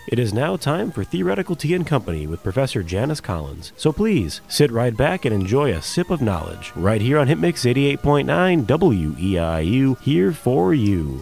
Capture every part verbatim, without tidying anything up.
It is now time for Theoretical Tea and Company with Professor Janice Collins. So please, sit right back and enjoy a sip of knowledge, right here on HitMix eighty-eight point nine W E I U, here for you.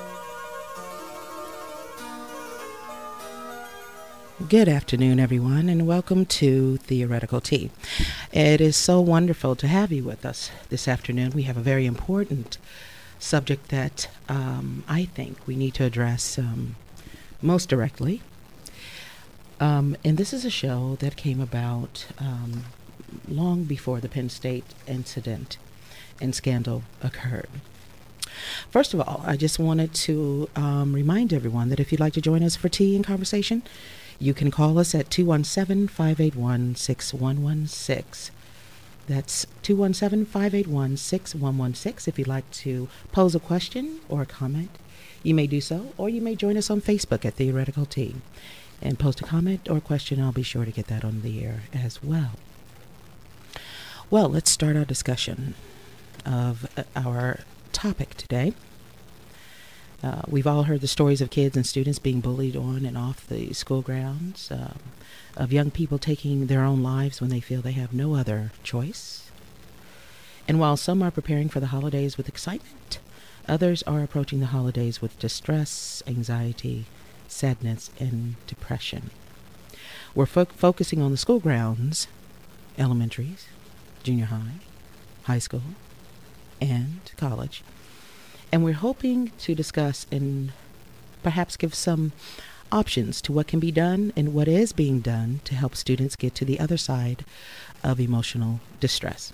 Good afternoon, everyone, and welcome to Theoretical Tea. It is so wonderful to have you with us this afternoon. We have a very important subject that um, I think we need to address um, most directly. Um, and this is a show that came about um, long before the Penn State incident and scandal occurred. First of all, I just wanted to um, remind everyone that if you'd like to join us for tea and conversation, you can call us at two one seven, five eight one, six one one six. That's two one seven, five eight one, six one one six. If you'd like to pose a question or a comment, you may do so, or you may join us on Facebook at Theoretical Tea and post a comment or a question. I'll be sure to get that on the air as well. Well, let's start our discussion of uh, our topic today. Uh, we've all heard the stories of kids and students being bullied on and off the school grounds, um, of young people taking their own lives when they feel they have no other choice. And while some are preparing for the holidays with excitement, others are approaching the holidays with distress, anxiety, sadness, and depression. We're fo- focusing on the school grounds, elementaries, junior high, high school, and college. And we're hoping to discuss and perhaps give some options to what can be done and what is being done to help students get to the other side of emotional distress.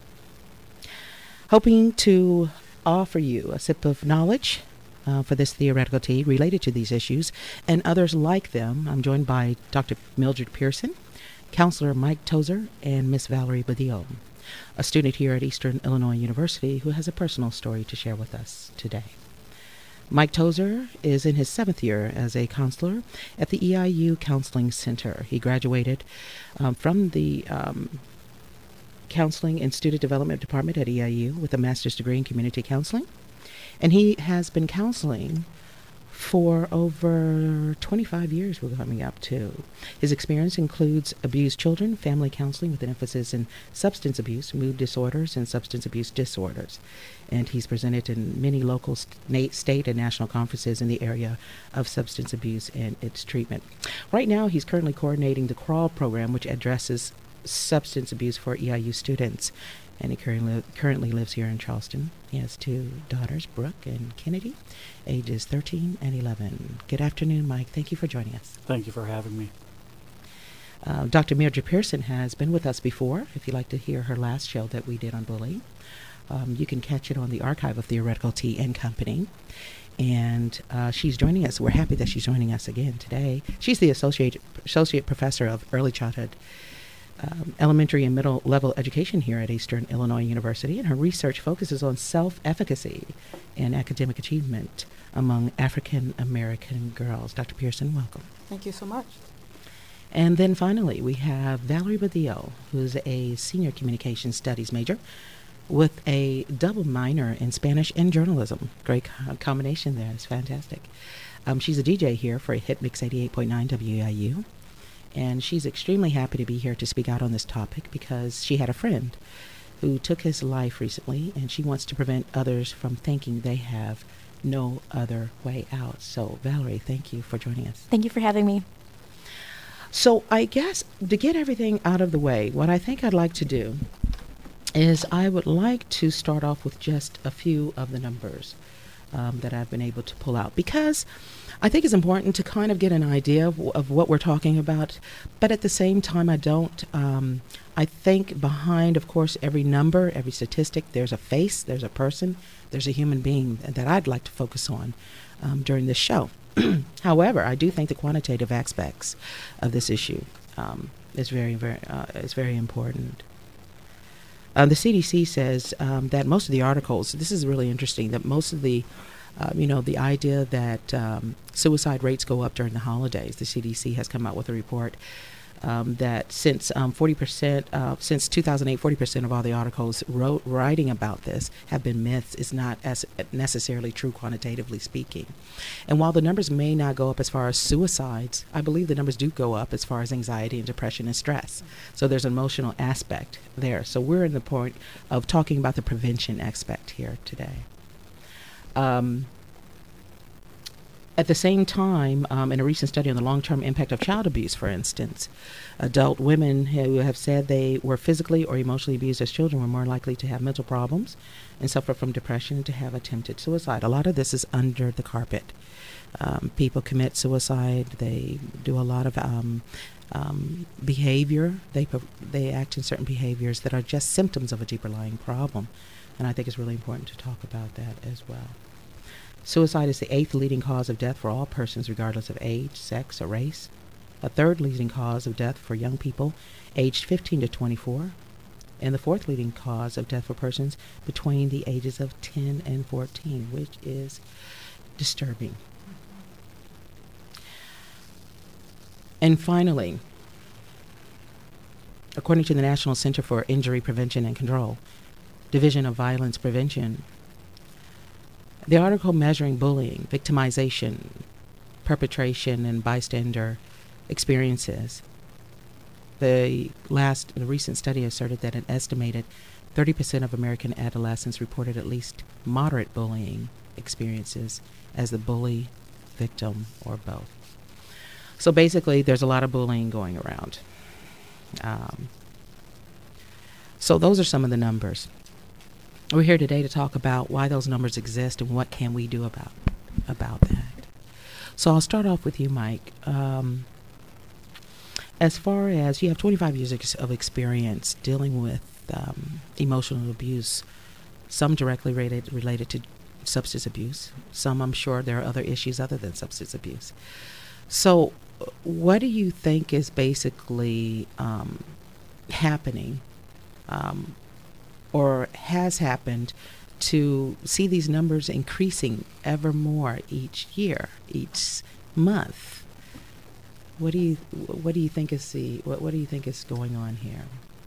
Hoping to offer you a sip of knowledge uh, for this theoretical tea related to these issues and others like them. I'm joined by Doctor Mildred Pearson, Counselor Mike Tozer, and Miss Valerie Badillo, a student here at Eastern Illinois University who has a personal story to share with us today. Mike Tozer is in his seventh year as a counselor at the E I U Counseling Center. He graduated um, from the um, Counseling and Student Development Department at E I U with a master's degree in community counseling. And he has been counseling for over twenty-five years we're coming up to. His experience includes abused children, family counseling with an emphasis in substance abuse, mood disorders, and substance abuse disorders. And he's presented in many local, st- state, and national conferences in the area of substance abuse and its treatment. Right now, he's currently coordinating the CRAWL program, which addresses substance abuse for E I U students. And he currently, currently lives here in Charleston. He has two daughters, Brooke and Kennedy, ages thirteen and eleven. Good afternoon, Mike. Thank you for joining us. Thank you for having me. Uh, Doctor Mildred Pearson has been with us before. If you'd like to hear her last show that we did on bullying, um, you can catch it on the archive of Theoretical Tea and Company. And uh, she's joining us. We're happy that she's joining us again today. She's the associate associate professor of early childhood Um, elementary and middle level education here at Eastern Illinois University, and her research focuses on self-efficacy and academic achievement among African American girls. Doctor Pearson, welcome. Thank you so much. And then finally, we have Valerie Badillo, who's a senior communication studies major with a double minor in Spanish and journalism. Great co- combination there. It's fantastic. Um, she's a D J here for HitMix eighty-eight point nine W E I U. And she's extremely happy to be here to speak out on this topic because she had a friend who took his life recently, and she wants to prevent others from thinking they have no other way out. So, Valerie, thank you for joining us. Thank you for having me. So, I guess to get everything out of the way, what I think I'd like to do is I would like to start off with just a few of the numbers um, that I've been able to pull out, because I think it's important to kind of get an idea of, of what we're talking about, but at the same time, I don't, um, I think behind, of course, every number, every statistic, there's a face, there's a person, there's a human being that I'd like to focus on um, during this show. However, I do think the quantitative aspects of this issue um, is very, very, uh, is very important. Uh, the C D C says um, that most of the articles, this is really interesting, that most of the Uh, you know, the idea that um, suicide rates go up during the holidays. The C D C has come out with a report um, that since um, forty percent, uh, since two thousand eight, forty percent of all the articles wrote, writing about this have been myths is not as necessarily true quantitatively speaking. And while the numbers may not go up as far as suicides, I believe the numbers do go up as far as anxiety and depression and stress. So there's an emotional aspect there. So we're in the point of talking about the prevention aspect here today. Um, At the same time, um, in a recent study on the long-term impact of child abuse, for instance, adult women who have said they were physically or emotionally abused as children were more likely to have mental problems and suffer from depression and to have attempted suicide. A lot of this is under the carpet. Um, people commit suicide. They do a lot of um, um, behavior. They, they act in certain behaviors that are just symptoms of a deeper lying problem. And I think it's really important to talk about that as well. Suicide is the eighth leading cause of death for all persons, regardless of age, sex, or race. A third leading cause of death for young people aged fifteen to twenty-four. And the fourth leading cause of death for persons between the ages of ten and fourteen, which is disturbing. And finally, according to the National Center for Injury Prevention and Control, Division of Violence Prevention, the article measuring bullying, victimization, perpetration, and bystander experiences, the last, the recent study asserted that an estimated thirty percent of American adolescents reported at least moderate bullying experiences as the bully, victim, or both. So basically, there's a lot of bullying going around. Um, so those are some of the numbers. We're here today to talk about why those numbers exist and what can we do about about that. So I'll start off with you, Mike. Um, as far as you have twenty-five years ex- of experience dealing with um, emotional abuse, some directly related related to substance abuse. Some, I'm sure, there are other issues other than substance abuse. So, what do you think is basically um, happening? Um, or has happened to see these numbers increasing ever more each year, each month? What do you what do you think is the what, what do you think is going on here?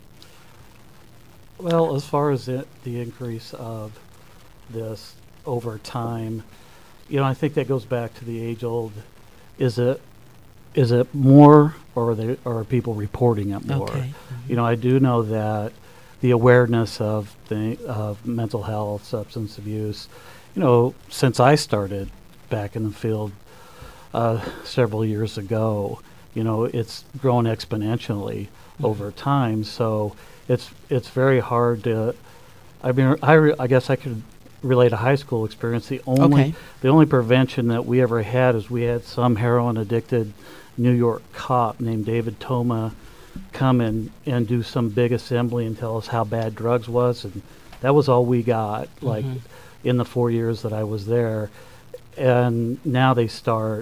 Well, as far as it, the increase of this over time, you know, I think that goes back to the age-old: is it is it more, or are, they, or are people reporting it more? Okay. Mm-hmm. You know, I do know that the awareness of the of mental health, substance abuse, you know, since I started back in the field uh, several years ago, you know, it's grown exponentially mm-hmm. over time. So it's it's very hard to. I mean, I, re- I guess I could relate a high school experience. The only Okay. the only prevention that we ever had is we had some heroin addicted New York cop named David Toma come in and do some big assembly and tell us how bad drugs was, and that was all we got, like Mhm. in the four years that I was there. And now they start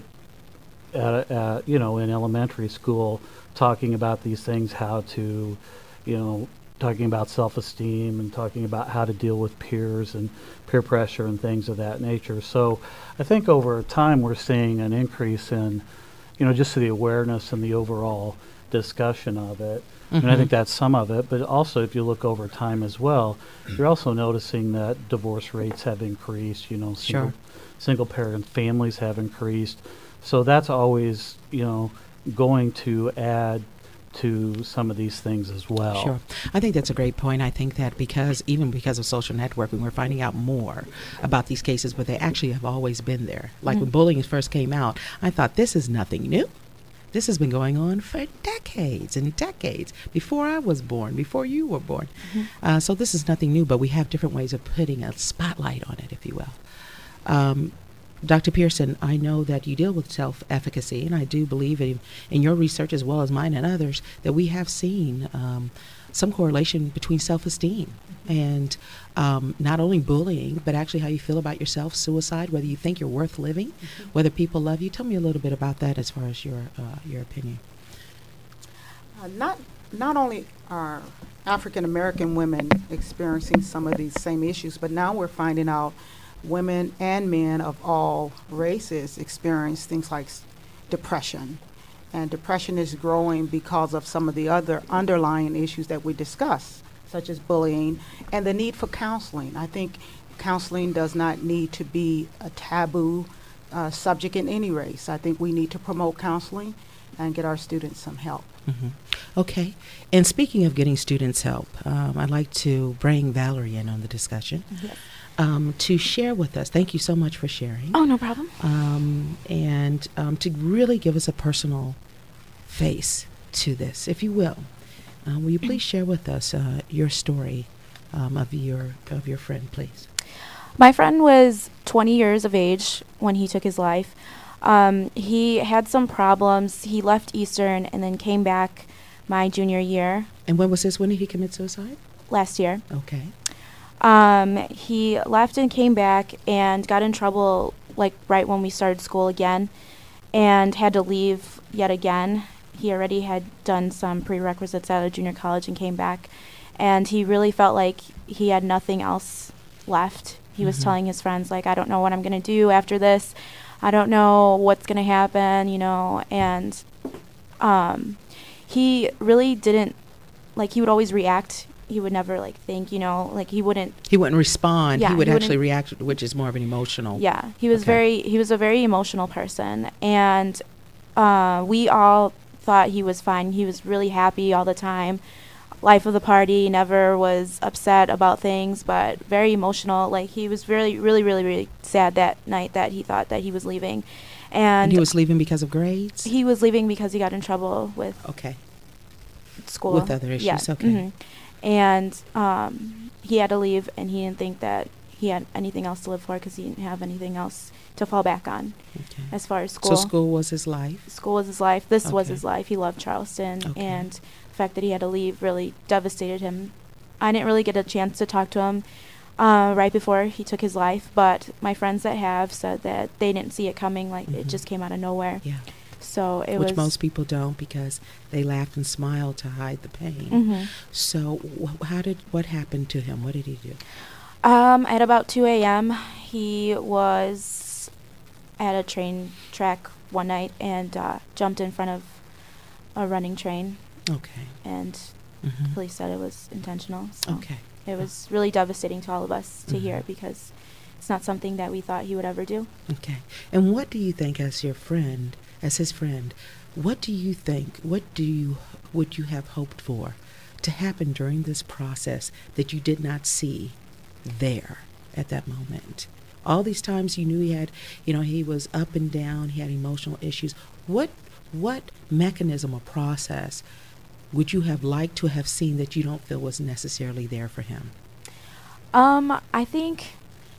at, at you know in elementary school talking about these things, how to, you know, talking about self-esteem and talking about how to deal with peers and peer pressure and things of that nature. So I think over time we're seeing an increase in, you know, just the awareness and the overall discussion of it. Mm-hmm. And I think that's some of it. But also, if you look over time as well, you're also noticing that divorce rates have increased, you know, single, Sure. single parent families have increased. So that's always, you know, going to add to some of these things as well. Sure. I think that's a great point. I think that because, even because of social networking, we're finding out more about these cases, but they actually have always been there. Like mm. when bullying first came out, I thought, this is nothing new. This has been going on for decades and decades, before I was born, before you were born. Mm-hmm. Uh, so this is nothing new, but we have different ways of putting a spotlight on it, if you will. Um, Doctor Pearson, I know that you deal with self-efficacy, and I do believe in, in your research as well as mine and others that we have seen um, some correlation between self-esteem and um, not only bullying, but actually how you feel about yourself, suicide, whether you think you're worth living, mm-hmm. whether people love you. Tell me a little bit about that as far as your uh, your opinion. Uh, not not only are African American women experiencing some of these same issues, but now we're finding out women and men of all races experience things like s- depression And depression is growing because of some of the other underlying issues that we discuss, such as bullying and the need for counseling. I think counseling does not need to be a taboo uh, subject in any race. I think we need to promote counseling and get our students some help. Mm-hmm. Okay. And speaking of getting students help, um, I'd like to bring Valerie in on the discussion. Yes. Um, to share with us. Thank you so much for sharing. Oh, no problem. Um, and um, to really give us a personal face to this, if you will. Uh, will you please share with us uh, your story um, of your of your friend, please? My friend was twenty years of age when he took his life. Um, he had some problems. He left Eastern and then came back my junior year. And when was this? When did he commit suicide? Last year. Okay. Um, he left and came back and got in trouble like right when we started school again and had to leave yet again. He already had done some prerequisites out of junior college and came back, and he really felt like he had nothing else left. He was Mhm. telling his friends, like, I don't know what I'm going to do after this. I don't know what's going to happen, you know, and um, he really didn't, like, he would always react. He would never, like, think, you know, like, he wouldn't. He wouldn't respond. Yeah, he would he actually wouldn't- react, which is more of an emotional. Yeah, he was Okay. very, he was a very emotional person, and uh, we all thought he was fine. He was really happy all the time, life of the party, never was upset about things, but very emotional. Like, he was really, really, really, really sad that night that he thought that he was leaving. And, And he was leaving because of grades? he was leaving because he got in trouble with Okay. school. With other issues, Yeah, okay. mhm. And um, he had to leave, and he didn't think that he had anything else to live for because he didn't have anything else to fall back on Okay. as far as school. So school was his life? School was his life. This was Okay. his life. He loved Charleston, Okay. and the fact that he had to leave really devastated him. I didn't really get a chance to talk to him uh, right before he took his life, but my friends that have said that they didn't see it coming. Like, it Mhm. just came out of nowhere. Yeah. So it Which was. most people don't, because they laughed and smiled to hide the pain. Mhm. So wh- how did, what happened to him? What did he do? Um, at about two a m, he was at a train track one night and uh, jumped in front of a running train, Okay. and Mhm. police said it was intentional. So Okay. it was really devastating to all of us to Mhm. hear, because it's not something that we thought he would ever do. Okay. And what do you think, as your friend, as his friend, what do you think, what do you, would you have hoped for to happen during this process that you did not see there at that moment? All these times you knew he had, you know, he was up and down, he had emotional issues. What, what mechanism or process would you have liked to have seen that you don't feel was necessarily there for him? Um, I think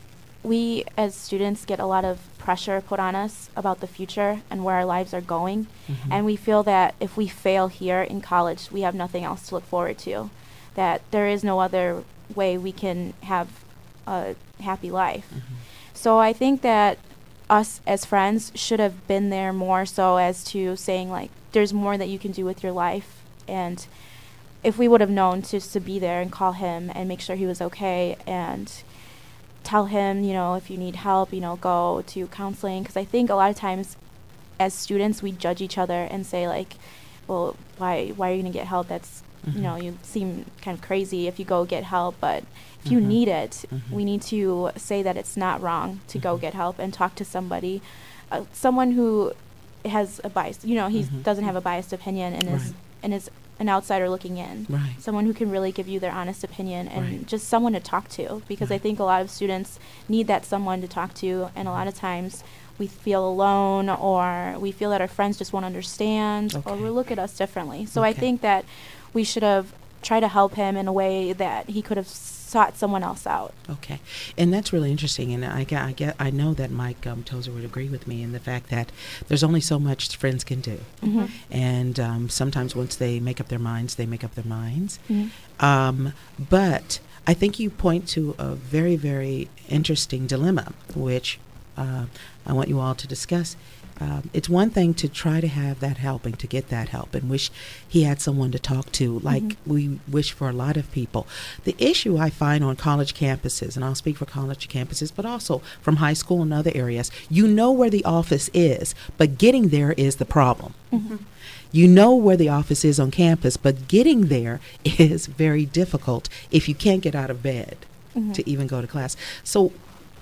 we as students get a lot of pressure put on us about the future and where our lives are going. Mhm. And we feel that if we fail here in college, we have nothing else to look forward to, that there is no other way we can have a happy life. Mhm. So I think that us as friends should have been there more so as to saying, like, there's more that you can do with your life. And if we would have known just to be there and call him and make sure he was okay and tell him, you know, if you need help, you know, go to counseling. Because I think a lot of times as students, we judge each other and say, like, well, why why are you going to get help? That's, you know, Mhm. you seem kind of crazy if you go get help. But if you Mhm. need it, Mhm. we need to say that it's not wrong to go Mhm. get help and talk to somebody, uh, someone who has a bias, you know, he Mhm. doesn't have a biased opinion and is Right. and is an outsider looking in. Right. Someone who can really give you their honest opinion and Right. just someone to talk to, because I Right. think a lot of students need that someone to talk to, and a lot of times we feel alone, or we feel that our friends just won't understand, or Okay. will look at us differently. So I Okay. think that we should have tried to help him in a way that he could have sought someone else out. Okay, and that's really interesting, and I get, I get, I know that Mike um, Tozer would agree with me in the fact that there's only so much friends can do, Mhm. and um, sometimes once they make up their minds, they make up their minds. Mhm. Um, but I think you point to a very, very interesting dilemma, which uh, I want you all to discuss. Um, it's one thing to try to have that help and to get that help and wish he had someone to talk to, like mm-hmm. we wish for a lot of people. The issue I find on college campuses, and I'll speak for college campuses, but also from high school and other areas, you know where the office is, but getting there is the problem. Mm-hmm. You know where the office is on campus, but getting there is very difficult if you can't get out of bed mm-hmm. to even go to class. So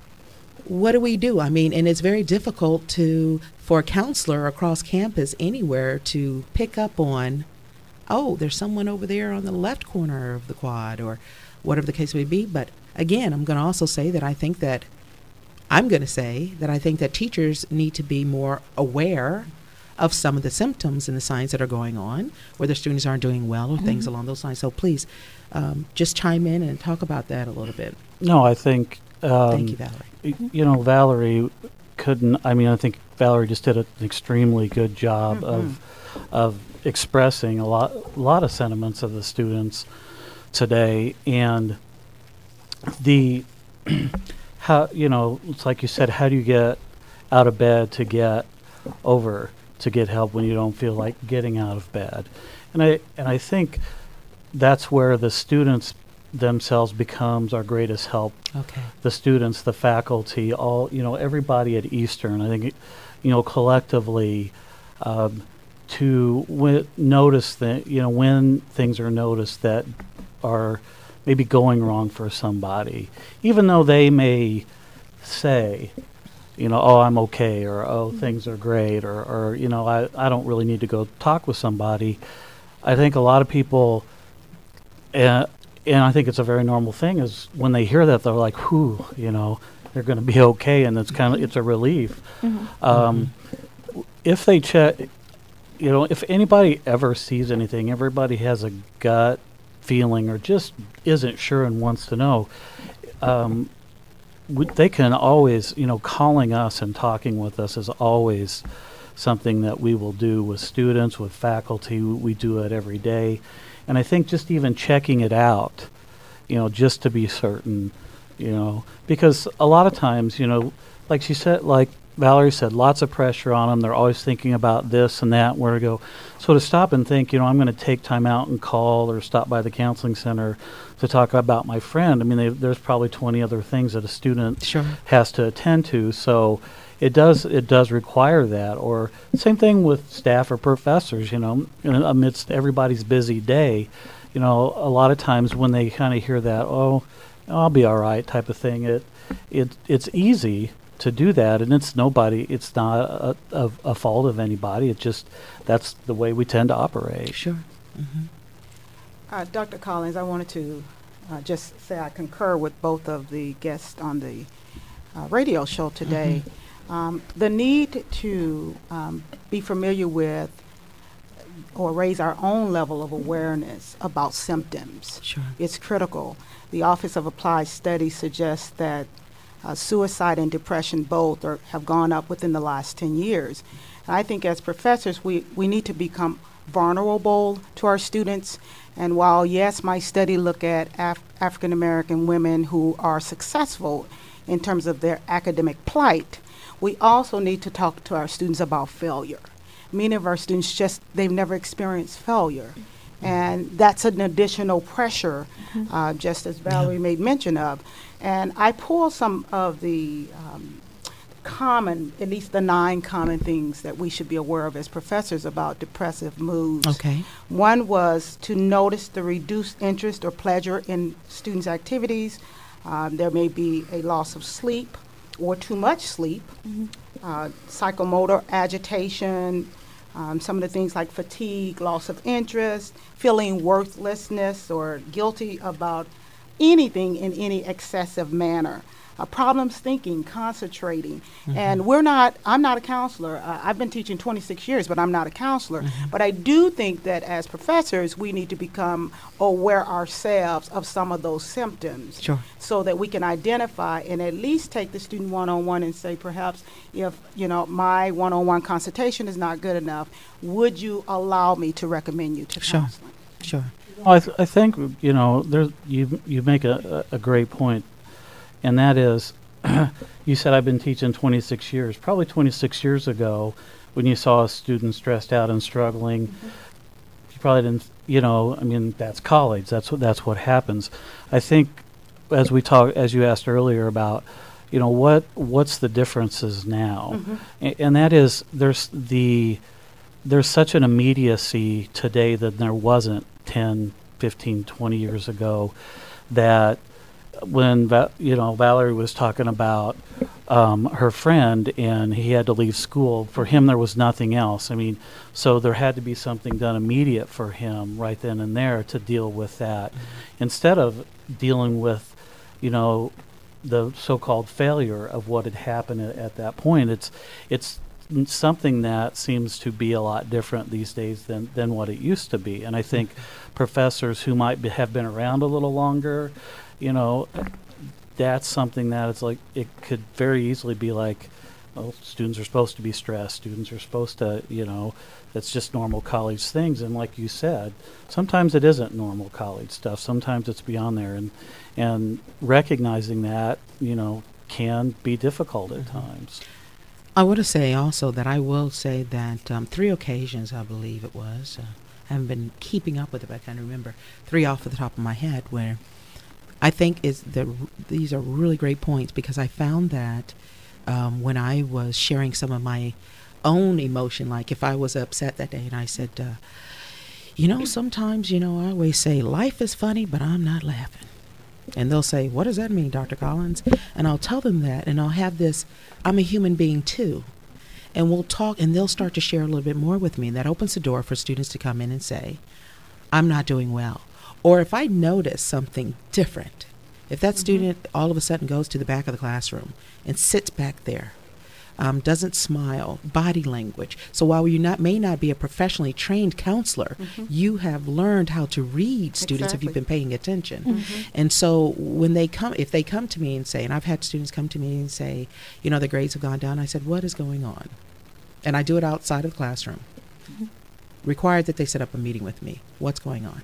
what do we do? I mean, and it's very difficult to for a counselor across campus anywhere to pick up on, oh, there's someone over there on the left corner of the quad or whatever the case may be. But again, I'm going to also say that I think that I'm going to say that I think that teachers need to be more aware of some of the symptoms and the signs that are going on, where the students aren't doing well or mm-hmm. things along those lines. So please um, just chime in and talk about that a little bit. No, I think... Um, Thank you, Valerie. Y- you know, Valerie couldn't, I mean, I think Valerie just did an extremely good job mm-hmm. of of expressing a lot, a lot of sentiments of the students today. And the, how, you know, it's like you said, how do you get out of bed to get over, to get help when you don't feel like getting out of bed? And I, and I think that's where the students themselves becomes our greatest help. Okay. The students, the faculty, all, you know, everybody at Eastern, I think, you know, collectively um, to w- notice that, you know, when things are noticed that are maybe going wrong for somebody, even though they may say, you know, oh, I'm okay, or oh, things are great, or, or you know, I, I don't really need to go talk with somebody. I think a lot of people, uh, and I think it's a very normal thing, is when they hear that, they're like, whew, you know, they're going to be okay, and it's kind of, it's a relief. Mm-hmm. Um, mm-hmm. If they check, you know, if anybody ever sees anything, everybody has a gut feeling or just isn't sure and wants to know, um, w- they can always, you know, calling us and talking with us is always something that we will do with students, with faculty. We do it every day. And I think just even checking it out, you know, just to be certain, you know, because a lot of times, you know, like she said, like Valerie said, lots of pressure on them. They're always thinking about this and that, where to go. So to stop and think, you know, I'm going to take time out and call or stop by the counseling center to talk about my friend. I mean, they, there's probably twenty other things that a student sure. has to attend to. So it does it does require that. Or same thing with staff or professors, you know, amidst everybody's busy day. You know, a lot of times when they kind of hear that, oh, I'll be all right type of thing, it it it's easy to do that, and it's nobody, it's not a, a, a fault of anybody. It's just that's the way we tend to operate. Sure. Mm-hmm. Uh, Doctor Collins, I wanted to uh, just say I concur with both of the guests on the uh, radio show today. Mm-hmm. Um, the need to um, be familiar with or raise our own level of awareness about symptoms sure. is critical. The Office of Applied Studies suggests that uh, suicide and depression both are, have gone up within the last ten years. And I think as professors, we, we need to become vulnerable to our students. And while, yes, my study look at Af- African American women who are successful in terms of their academic plight, we also need to talk to our students about failure. Many of our students just, they've never experienced failure. Mm-hmm. And that's an additional pressure, mm-hmm. uh, just as Valerie yeah. made mention of. And I pulled some of the um, common, at least the nine common things that we should be aware of as professors about depressive moods. Okay. One was to notice the reduced interest or pleasure in students' activities. Um, there may be a loss of sleep or too much sleep, mm-hmm. uh, psychomotor agitation, um, some of the things like fatigue, loss of interest, feeling worthlessness or guilty about anything in any excessive manner. Uh, problems thinking, concentrating. Mm-hmm. And we're not, I'm not a counselor. Uh, I've been teaching twenty-six years, but I'm not a counselor. Mm-hmm. But I do think that as professors, we need to become aware ourselves of some of those symptoms sure. so that we can identify and at least take the student one-on-one and say, perhaps if, you know, my one-on-one consultation is not good enough, would you allow me to recommend you to sure. counseling? Sure. Well, I, th- I think, you know, there's, you, you make a, a, a great point. And that is, you said I've been teaching twenty-six years. Probably twenty-six years ago, when you saw a student stressed out and struggling, mm-hmm. you probably didn't, you know, I mean, that's college. That's what, that's what happens. I think as we talk, as you asked earlier about, you know, what what's the differences now? Mm-hmm. A- and that is there's the there's such an immediacy today that there wasn't ten, fifteen, twenty years ago, that when Va- you know Valerie was talking about um, her friend and he had to leave school, for him there was nothing else. I mean, so there had to be something done immediate for him right then and there to deal with that, mm-hmm. instead of dealing with, you know, the so-called failure of what had happened at, at that point. It's it's something that seems to be a lot different these days than, than what it used to be. And I think professors who might be, have been around a little longer, you know, that's something that it's like, it could very easily be like, well, students are supposed to be stressed. Students are supposed to, you know, that's just normal college things. And like you said, sometimes it isn't normal college stuff. Sometimes it's beyond there. And, and recognizing that, you know, can be difficult at times. I want to say also that I will say that um, three occasions, I believe it was, uh, I haven't been keeping up with it, but I can remember three off the top of my head, where I think is the, these are really great points, because I found that um, when I was sharing some of my own emotion, like if I was upset that day and I said, uh, you know, sometimes, you know, I always say life is funny, but I'm not laughing. And they'll say, what does that mean, Doctor Collins? And I'll tell them that, and I'll have this, I'm a human being too. And we'll talk, and they'll start to share a little bit more with me. And that opens the door for students to come in and say, I'm not doing well. Or if I notice something different, if that mm-hmm. student all of a sudden goes to the back of the classroom and sits back there, Um, doesn't smile, body language. So while you not may not be a professionally trained counselor, mm-hmm. you have learned how to read students exactly. if you've been paying attention. Mm-hmm. And so when they come, if they come to me and say, and I've had students come to me and say, you know, the grades have gone down, I said, what is going on? And I do it outside of the classroom. Mm-hmm. Required that they set up a meeting with me. What's going on?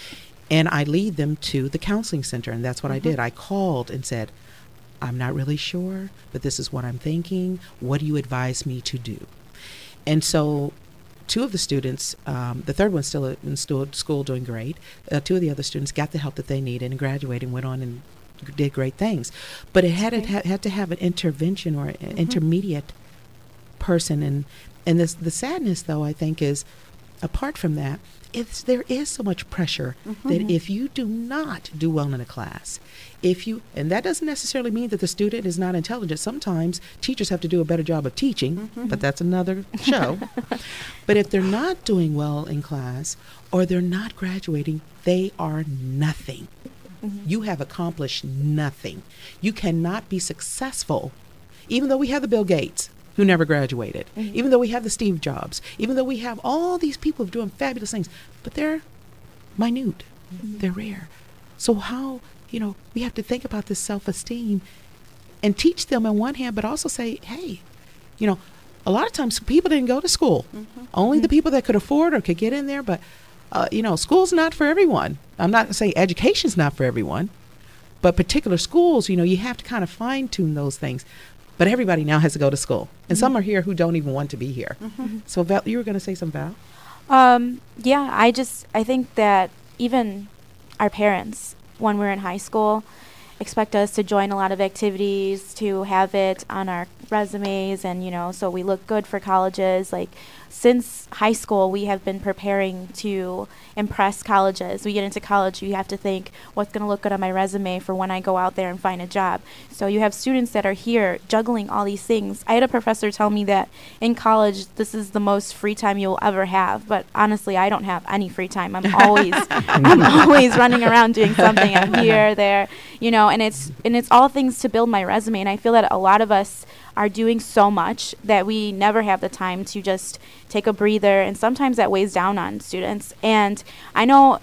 And I lead them to the counseling center, and that's what mm-hmm. I did. I called and said, I'm not really sure, but this is what I'm thinking. What do you advise me to do? And so two of the students, um, the third one's still in stu- school doing great. Uh, two of the other students got the help that they needed and graduated and went on and did great things. But it had, it had, had to have an intervention or an mm-hmm. intermediate person. And, and this, the sadness, though, I think, is apart from that, it's, there is so much pressure mm-hmm. that if you do not do well in a class, if you, and that doesn't necessarily mean that the student is not intelligent. Sometimes teachers have to do a better job of teaching, mm-hmm. but that's another show. But if they're not doing well in class or they're not graduating, they are nothing. Mm-hmm. You have accomplished nothing. You cannot be successful, even though we have the Bill Gates who never graduated, mm-hmm. even though we have the Steve Jobs, even though we have all these people doing fabulous things, but they're minute, mm-hmm. they're rare. So how, you know, we have to think about this self-esteem and teach them on one hand, but also say, hey, you know, a lot of times people didn't go to school. Mm-hmm. Only mm-hmm. the people that could afford or could get in there, but, uh, you know, school's not for everyone. I'm not saying education's not for everyone, but particular schools, you know, you have to kind of fine-tune those things. But everybody now has to go to school. And mm-hmm. some are here who don't even want to be here. Mm-hmm. So, Val, you were going to say something, Val? Um, yeah, I just, I think that even our parents, when we're in high school, expect us to join a lot of activities, to have it on our resumes, and, you know, so we look good for colleges. Like, since high school, we have been preparing to impress colleges. We get into college, you have to think, what's going to look good on my resume for when I go out there and find a job. So you have students that are here juggling all these things. I had a professor tell me that in college, this is the most free time you'll ever have. But honestly, I don't have any free time. I'm always, I'm always running around doing something. I'm here, there, you know, and it's and it's all things to build my resume. And I feel that a lot of us are doing so much that we never have the time to just take a breather, and sometimes that weighs down on students. And I know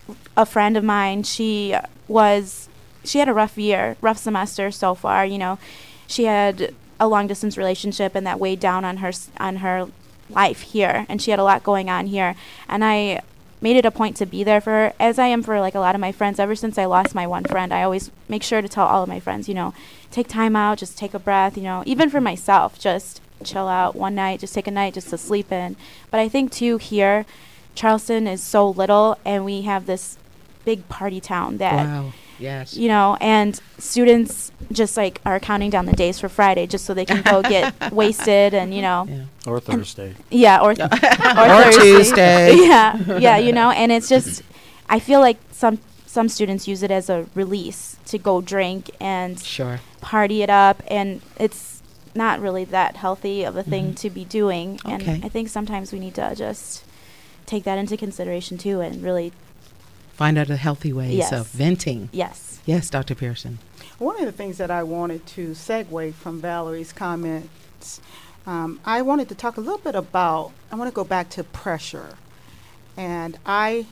a friend of mine, she was, she had a rough year, rough semester so far, you know. She had a long distance relationship, and that weighed down on her, on her life here, and she had a lot going on here. And I made it a point to be there for her, as I am for like a lot of my friends. Ever since I lost my one friend, I always make sure to tell all of my friends, you know, take time out, just take a breath, you know, even for myself, just chill out one night, just take a night just to sleep in. But I think too here, Charleston is so little, and we have this big party town that, Wow. Yes. you know, and students just like are counting down the days for Friday just so they can go get wasted and, you know, Yeah. Or Thursday. yeah, or, or, Or Thursday. Tuesday. Yeah, yeah, you know, and it's just, I feel like some some students use it as a release to go drink and Sure. party it up, and it's not really that healthy of a thing Mhm. to be doing. Okay. And I think sometimes we need to just take that into consideration too, and really, Find out the healthy ways Yes. of venting. yes. Yes, Doctor Pearson. One of the things that I wanted to segue from Valerie's comments, um, I wanted to talk a little bit about, I want to go back to pressure. And I,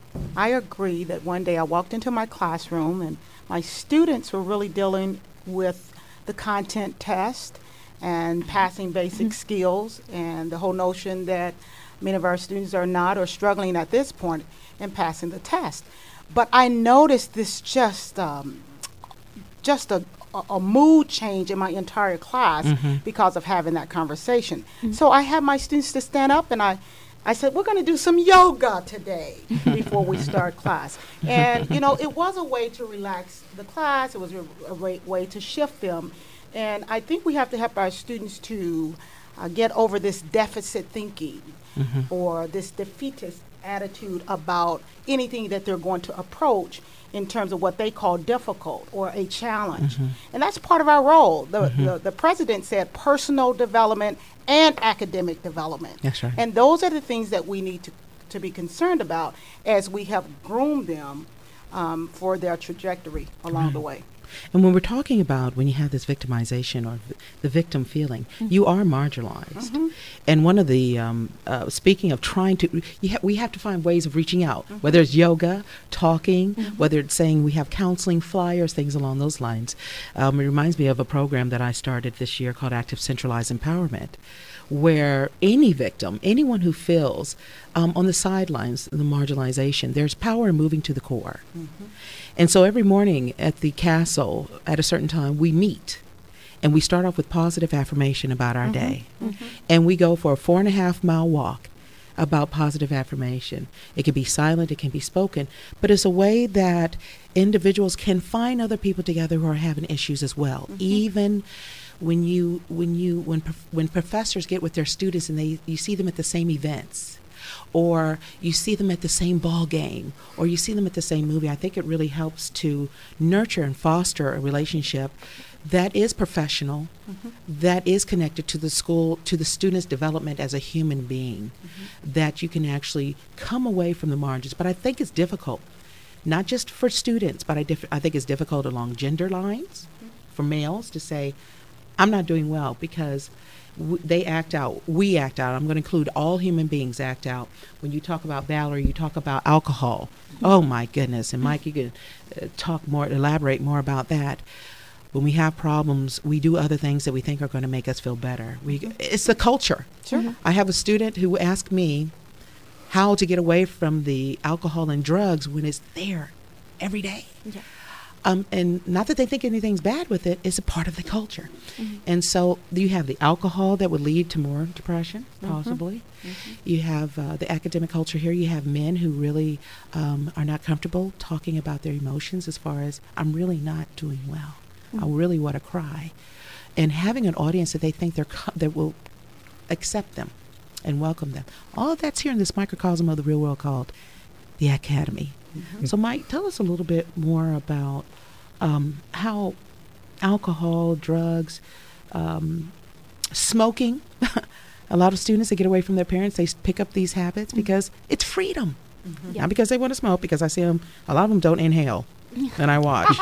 I agree that one day I walked into my classroom and my students were really dealing with the content test and passing basic Mhm. skills, and the whole notion that many of our students are not or struggling at this point in passing the test. But I noticed this just um, just a, a, a mood change in my entire class Mhm. because of having that conversation. Mhm. So I had my students to stand up, and I, I said, we're going to do some yoga today before we start class. And, you know, it was a way to relax the class. It was a, a way, way to shift them. And I think we have to help our students to uh, get over this deficit thinking Mhm. or this defeatist attitude about anything that they're going to approach in terms of what they call difficult or a challenge. Mhm. And that's part of our role. The, Mhm. the, the president said personal development and academic development. That's right. And those are the things that we need to, to be concerned about as we have groomed them um, for their trajectory along Right. the way. And when we're talking about when you have this victimization or v- the victim feeling, Mhm. you are marginalized. Mhm. And one of the, um, uh, speaking of trying to, you ha- we have to find ways of reaching out, Mhm. whether it's yoga, talking, Mhm. whether it's saying we have counseling flyers, things along those lines. Um, it reminds me of a program that I started this year called Active Centralized Empowerment, where any victim, anyone who feels um, on the sidelines, the marginalization, there's power in moving to the core. Mhm. And so every morning at the castle, at a certain time, we meet. And we start off with positive affirmation about our Mhm. day. Mhm. And we go for a four and a half mile walk about positive affirmation. It can be silent, it can be spoken, but it's a way that individuals can find other people together who are having issues as well. Mhm. Even when you when you when prof- when professors get with their students and they you see them at the same events, or you see them at the same ball game, or you see them at the same movie, I think it really helps to nurture and foster a relationship that is professional, Mhm. that is connected to the school, to the student's development as a human being, Mhm. that you can actually come away from the margins. But I think it's difficult, not just for students, but I, diff- I think it's difficult along gender lines for males to say, I'm not doing well because w- they act out, we act out. I'm going to include all human beings act out. When you talk about Valerie, you talk about alcohol. Oh my goodness. And Mike, you can uh, talk more, elaborate more about that. When we have problems, we do other things that we think are going to make us feel better. We, it's the culture. Sure. Mhm. I have a student who asked me how to get away from the alcohol and drugs when it's there every day. Yeah. Um, and not that they think anything's bad with it, it's a part of the culture. Mhm. And so you have the alcohol that would lead to more depression, Mhm. possibly. Mhm. You have uh, the academic culture here. You have men who really um, are not comfortable talking about their emotions as far as, I'm really not doing well. I Mhm. really want to cry. And having an audience that they think they're co- that will accept them and welcome them. All of that's here in this microcosm of the real world called the Academy. Mhm. So, Mike, tell us a little bit more about um, how alcohol, drugs, um, smoking. A lot of students, they get away from their parents, they s- pick up these habits Mhm. because it's freedom. Mhm. Yeah. Not because they want to smoke, because I see them, a lot of them don't inhale, and I watch.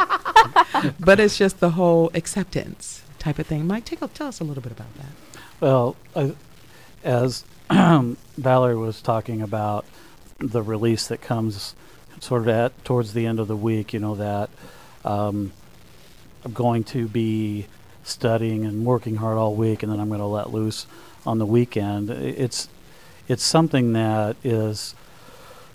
But it's just the whole acceptance type of thing. Mike, take a, tell us a little bit about that. Well, I, as Valerie was talking about the release that comes sort of at towards the end of the week, you know, that um, I'm going to be studying and working hard all week, and then I'm going to let loose on the weekend. I- It's it's something that is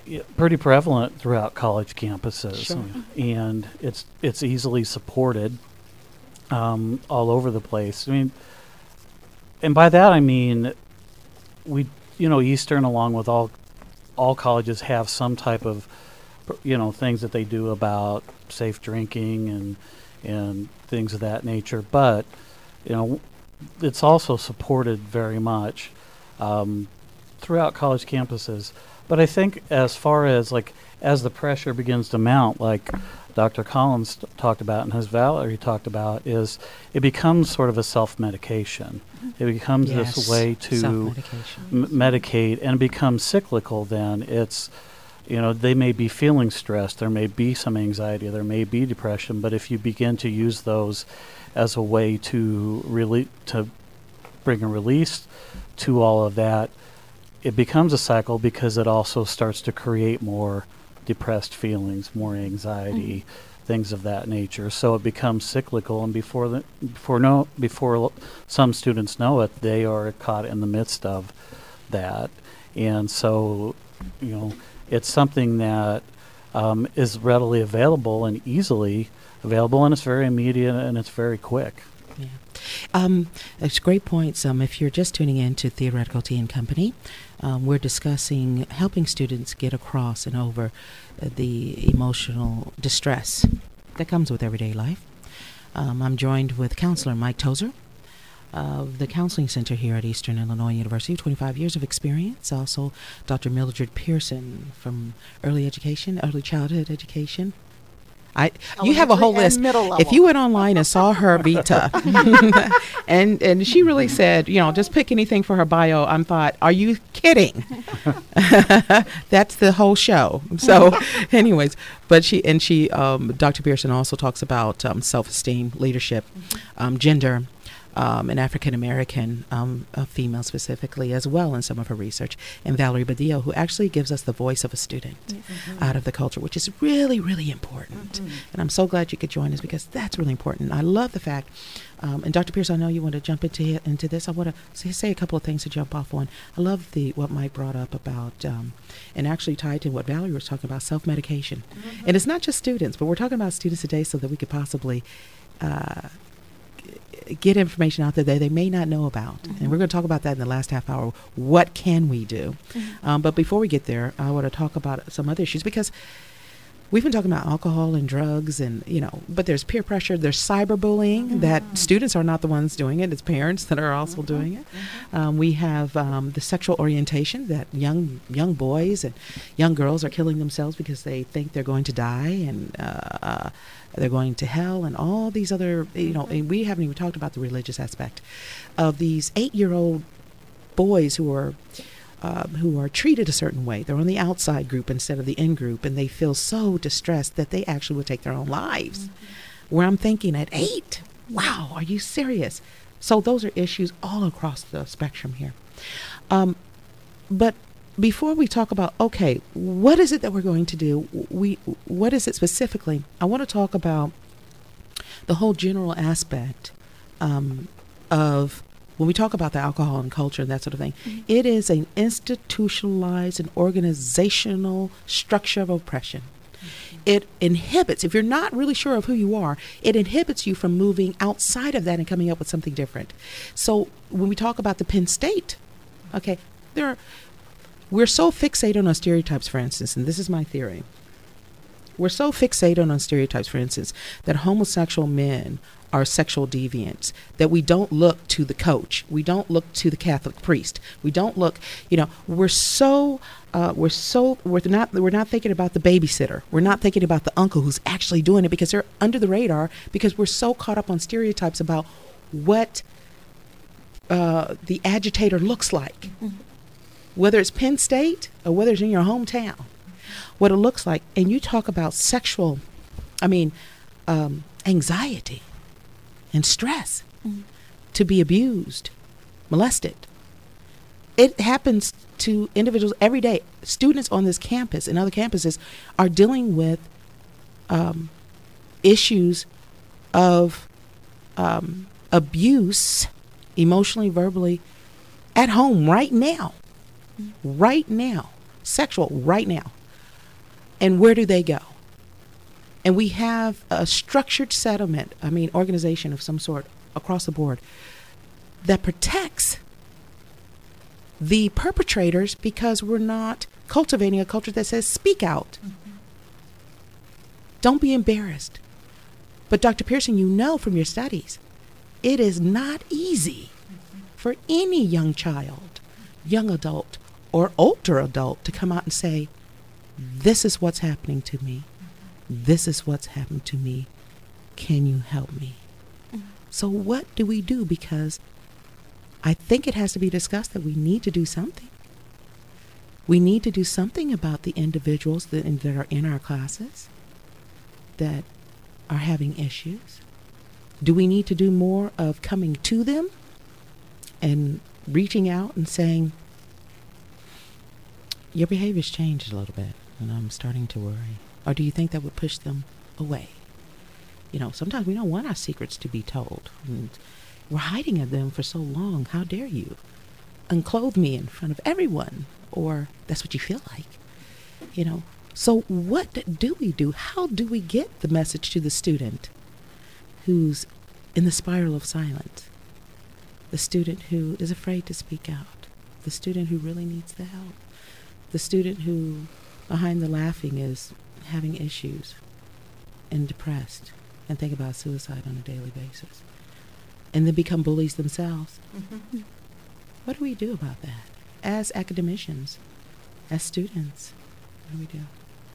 yeah, pretty prevalent throughout college campuses, Sure. and it's it's easily supported um, all over the place. I mean, and by that I mean we, you know, Eastern, along with all all colleges, have some type of, you know, things that they do about safe drinking and and things of that nature. But you know, it's also supported very much um, throughout college campuses. But I think as far as like as the pressure begins to mount, like Doctor Collins t- talked about and as Valerie talked about, is it becomes sort of a self-medication. It becomes Yes, this way to self-medication. m- medicate, and becomes cyclical. Then it's, you know, they may be feeling stressed, there may be some anxiety, there may be depression, but if you begin to use those as a way to really to bring a release to all of that, it becomes a cycle because it also starts to create more depressed feelings, more anxiety, mm-hmm. things of that nature. So it becomes cyclical, and before the before no before l- some students know it, they are caught in the midst of that. And so, you know, it's something that um, is readily available and easily available, and it's very immediate and it's very quick. Yeah. Um, it's great points. Um, if you're just tuning in to Theoretical Tea and Company, um, we're discussing helping students get across and over uh, the emotional distress that comes with everyday life. Um, I'm joined with Counselor Mike Tozer of the Counseling Center here at Eastern Illinois University, twenty-five years of experience. Also, Doctor Mildred Pearson from Early Education, Early Childhood Education. I, you have a whole Elementary list. and middle level. If you went online and saw her Vita, and and she really said, you know, just pick anything for her bio. I'm thought, are you kidding? That's the whole show. So, anyways, but she and she, um, Doctor Pearson also talks about um, self-esteem, leadership, um, gender. Um, and African American um, uh, female specifically as well in some of her research, and Valerie Badillo, who actually gives us the voice of a student mm-hmm. out of the culture, which is really, really important. Mm-hmm. And I'm so glad you could join us because that's really important. I love the fact, um, and Doctor Pierce, I know you want to jump into into this. I want to say, say a couple of things to jump off on. I love the what Mike brought up about, um, and actually tied to what Valerie was talking about, self-medication. Mm-hmm. And it's not just students, but we're talking about students today so that we could possibly uh, get information out there that they may not know about. Mm-hmm. And we're going to talk about that in the last half hour. What can we do? Mm-hmm. Um, but before we get there, I want to talk about some other issues because we've been talking about alcohol and drugs and, you know, but there's peer pressure, there's cyberbullying mm-hmm. that students are not the ones doing it. It's parents that are also mm-hmm. doing it. Mm-hmm. Um, we have um, the sexual orientation that young young boys and young girls are killing themselves because they think they're going to die and uh, they're going to hell and all these other, you know, and we haven't even talked about the religious aspect of these eight-year-old boys who are Um, who are treated a certain way. They're on the outside group instead of the in group, and they feel so distressed that they actually would take their own lives. Mm-hmm. Where I'm thinking at eight, wow, are you serious? So those are issues all across the spectrum here. Um, but before we talk about, okay, what is it that we're going to do? We, what is it specifically? I want to talk about the whole general aspect um, of when we talk about the alcohol and culture and that sort of thing, mm-hmm. it is an institutionalized and organizational structure of oppression. Mm-hmm. It inhibits, if you're not really sure of who you are, it inhibits you from moving outside of that and coming up with something different. So when we talk about the Penn State, okay, there are, we're so fixated on stereotypes, for instance, and this is my theory. We're so fixated on stereotypes, for instance, that homosexual men are sexual deviants, that we don't look to the coach, we don't look to the Catholic priest, we don't look, you know, we're so, uh, we're so, we're not, we're not thinking about the babysitter, we're not thinking about the uncle who's actually doing it because they're under the radar because we're so caught up on stereotypes about what uh, the agitator looks like, mm-hmm. whether it's Penn State or whether it's in your hometown, what it looks like. And you talk about sexual, I mean, um, anxiety and stress mm-hmm. to be abused, molested. It happens to individuals every day. Students on this campus and other campuses are dealing with um, issues of um, abuse, emotionally, verbally, at home right now. Mm-hmm. Right now. Sexual right now. And where do they go? And we have a structured settlement, I mean, organization of some sort across the board that protects the perpetrators because we're not cultivating a culture that says, speak out. Mm-hmm. Don't be embarrassed. But Doctor Pearson, you know from your studies, it is not easy mm-hmm. for any young child, young adult, or older adult to come out and say, this is what's happening to me. Mm-hmm. This is what's happened to me. Can you help me? Mm-hmm. So what do we do? Because I think it has to be discussed that we need to do something. We need to do something about the individuals that, that are in our classes that are having issues. Do we need to do more of coming to them and reaching out and saying, your behavior's changed a little bit and I'm starting to worry? Or do you think that would push them away? You know, sometimes we don't want our secrets to be told. And we're hiding them for so long. How dare you unclothe me in front of everyone? Or that's what you feel like, you know. So what do we do? How do we get the message to the student who's in the spiral of silence? The student who is afraid to speak out. The student who really needs the help. The student who, behind the laughing, is having issues and depressed and think about suicide on a daily basis. And then become bullies themselves. Mm-hmm. What do we do about that? As academicians, as students, what do we do?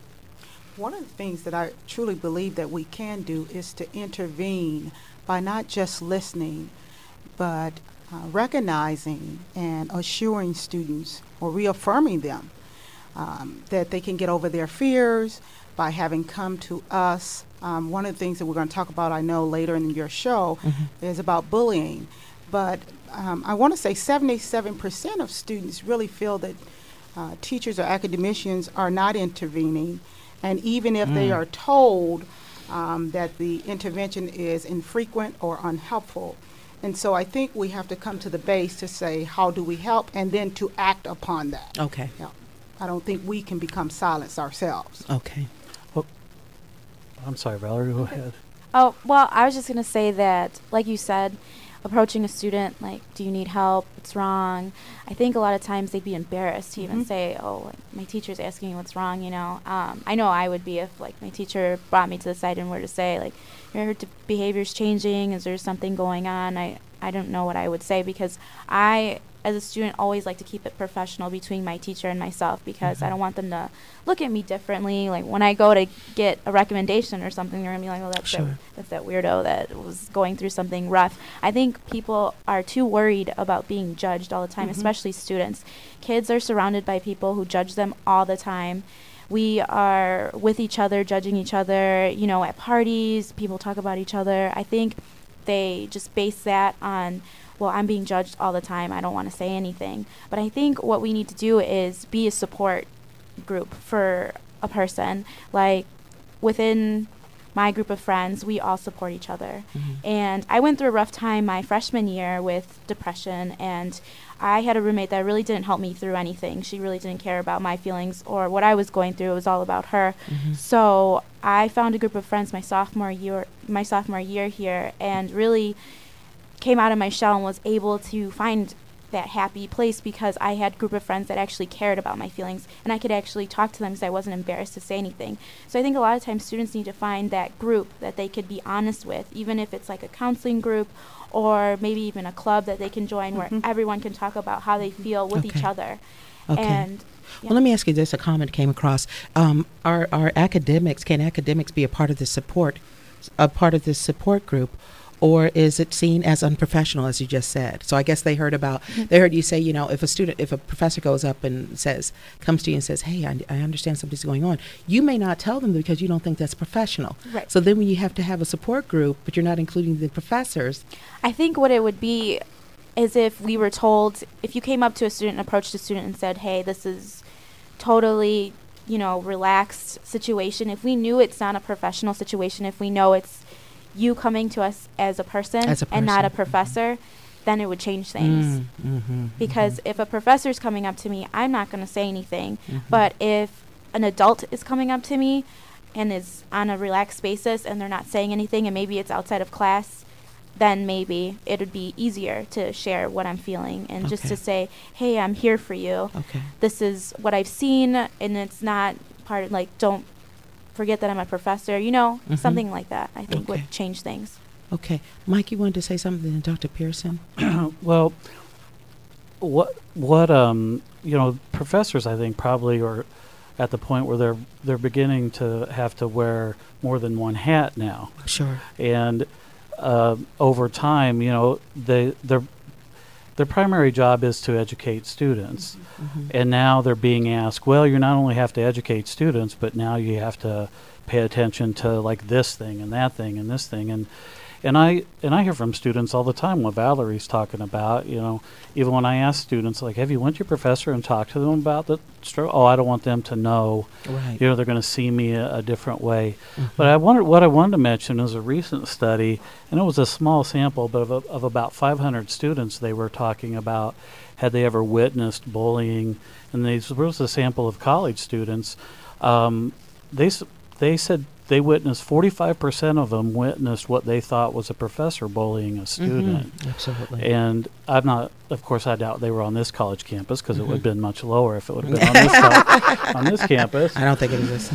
One of the things that I truly believe that we can do is to intervene by not just listening, but uh, recognizing and assuring students or reaffirming them um, that they can get over their fears by having come to us. Um, one of the things that we're going to talk about, I know, later in your show mm-hmm. is about bullying. But um, I want to say seventy-seven percent of students really feel that uh, teachers or academicians are not intervening. And even if mm. they are told um, that the intervention is infrequent or unhelpful. And so I think we have to come to the base to say, how do we help? And then to act upon that. Okay. Yeah. I don't think we can become silence ourselves. Okay. Well, I'm sorry, Valerie, go ahead. Oh, well, I was just going to say that, like you said, approaching a student, like, do you need help? What's wrong? I think a lot of times they'd be embarrassed to mm-hmm. even say, oh, like, my teacher's asking me what's wrong, you know. Um, I know I would be if, like, my teacher brought me to the side and were to say, like, your t- behavior's changing. Is there something going on? I, I don't know what I would say because I, as a student, always like to keep it professional between my teacher and myself because mm-hmm. I don't want them to look at me differently. Like when I go to get a recommendation or something, they're gonna be like, "Oh, that's sure. that, that's that weirdo that was going through something rough." I think people are too worried about being judged all the time, mm-hmm. especially students. Kids are surrounded by people who judge them all the time. We are with each other, judging each other. You know, at parties, people talk about each other. I think they just base that on, well, I'm being judged all the time. I don't want to say anything. But I think what we need to do is be a support group for a person. Like within my group of friends, we all support each other. Mm-hmm. And I went through a rough time my freshman year with depression, and I had a roommate that really didn't help me through anything. She really didn't care about my feelings or what I was going through. It was all about her. Mm-hmm. So I found a group of friends my sophomore year, my sophomore year here, and really came out of my shell and was able to find that happy place because I had a group of friends that actually cared about my feelings, and I could actually talk to them because I wasn't embarrassed to say anything. So I think a lot of times students need to find that group that they could be honest with, even if it's like a counseling group or maybe even a club that they can join mm-hmm. where everyone can talk about how they feel with okay. each other. Okay. And yeah. Well, let me ask you this. A comment came across. Um, are, are academics, can academics be a part of this support, a part of this support group? Or is it seen as unprofessional, as you just said? So I guess they heard about, mm-hmm. they heard you say, you know, if a student, if a professor goes up and says, comes to you and says, hey, I, I understand something's going on, you may not tell them because you don't think that's professional. Right. So then when you have to have a support group, but you're not including the professors. I think what it would be is if we were told, if you came up to a student and approached a student and said, hey, this is totally, you know, relaxed situation. If we knew it's not a professional situation, if we know it's you coming to us as a person, as a person. and not a professor, mm-hmm. then it would change things. Mm, mm-hmm, because mm-hmm. if a professor's coming up to me, I'm not going to say anything. Mm-hmm. But if an adult is coming up to me and is on a relaxed basis and they're not saying anything and maybe it's outside of class, then maybe it would be easier to share what I'm feeling and just Okay. to say, hey, I'm here for you. Okay. This is what I've seen, and it's not part of, like, don't forget that I'm a professor, you know, Mhm. something like that, I think Okay. would change things. Okay. Mike, you wanted to say something to Doctor Pearson? Well, what what um you know, professors I think probably are at the point where they're they're beginning to have to wear more than one hat now, Sure. and uh, over time, you know, they their their primary job is to educate students, Mhm. and now they're being asked, well, you not only have to educate students, but now you have to pay attention to like this thing and that thing and this thing, and and I and I hear from students all the time what Valerie's talking about. You know, even when I ask students, like, have you went to your professor and talked to them about the stroke? Oh, I don't want them to know. Right. You know, they're going to see me a, a different way. Mhm. But I wondered what I wanted to mention is a recent study, and it was a small sample, but of, a, of about five hundred students. They were talking about had they ever witnessed bullying, and this was a sample of college students. Um, they s- they said they witnessed forty-five percent of them witnessed what they thought was a professor bullying a student. Mhm. Absolutely. And I'm not, of course, I doubt they were on this college campus because it would have Mhm. been much lower if it would have been on this col- on this campus. I don't think it exists.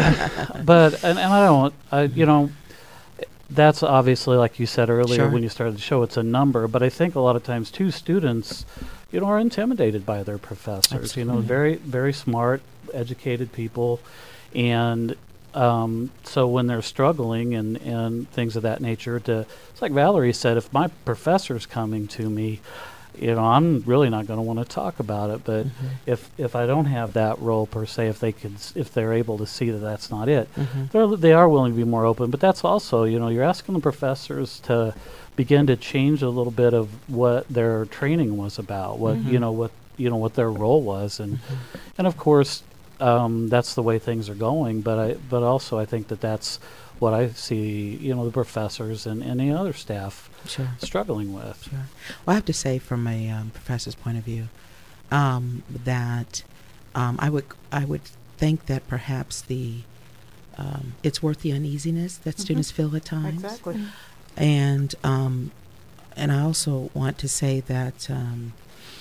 But and, and I don't, I you know, that's obviously like you said earlier Sure. when you started the show, it's a number. But I think a lot of times too, students, you know, are intimidated by their professors. You know, Absolutely. very very smart, educated people, and um, so when they're struggling and, and things of that nature, to it's like Valerie said, if my professor's coming to me, you know, I'm really not going to want to talk about it. But Mhm. if if I don't have that role per se, if they could, s- if they're able to see that that's not it, Mhm. they're they are willing to be more open. But that's also, you know, you're asking the professors to begin to change a little bit of what their training was about, what Mhm. you know, what you know, what their role was, and Mhm. and of course, um, that's the way things are going. But I, but also, I think that that's what I see, you know, the professors and any other staff Sure. struggling with. Sure. Well, I have to say, from a um, professor's point of view, um, that um, I would I would think that perhaps the um, it's worth the uneasiness that Mhm. students feel at times, Exactly. Mhm. and um, and I also want to say that um,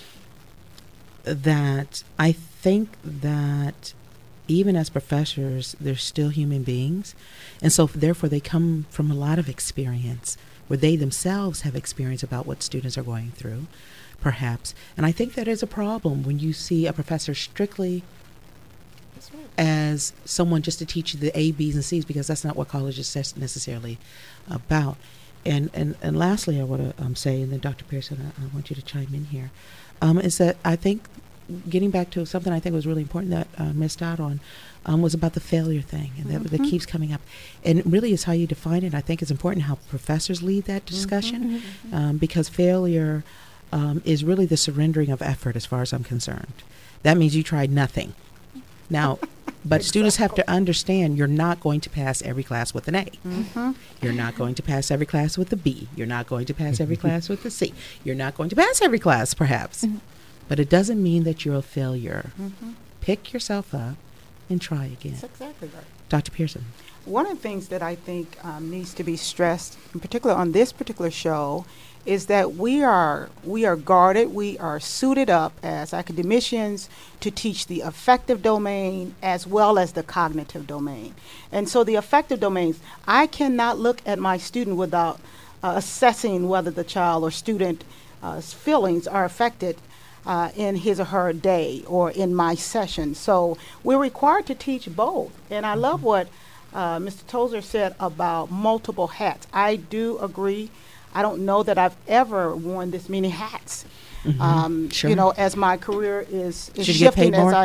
that I think that even as professors, they're still human beings, and so therefore they come from a lot of experience where they themselves have experience about what students are going through, perhaps. And I think that is a problem when you see a professor strictly That's right. as someone just to teach you the A, B's, and C's, because that's not what college is ses- necessarily about. And and, and lastly, I want to um, say, and then Doctor Pearson, I, I want you to chime in here, um, is that I think getting back to something I think was really important that I uh, missed out on um, was about the failure thing, and that, that Mhm. keeps coming up. And really is how you define it. I think it's important how professors lead that discussion, Mhm. um, because failure um, is really the surrendering of effort as far as I'm concerned. That means you tried nothing. Now, but students have to understand you're not going to pass every class with an A. Mm-hmm. You're not going to pass every class with a B. You're not going to pass every class with a C. You're not going to pass every class, perhaps. Mhm. But it doesn't mean that you're a failure. Mm-hmm. Pick yourself up and try again. That's exactly right. Doctor Pearson. One of the things that I think um, needs to be stressed, in particular on this particular show, is that we are we are guarded, we are suited up as academicians to teach the affective domain as well as the cognitive domain. And so the affective domains, I cannot look at my student without uh, assessing whether the child or student uh, feelings are affected uh, in his or her day or in my session. So we're required to teach both. And I love what uh, Mister Tozer said about multiple hats. I do agree. I don't know that I've ever worn this many hats. Mhm. Um, Sure. You know, as my career is, is Should you get shifting paid more? as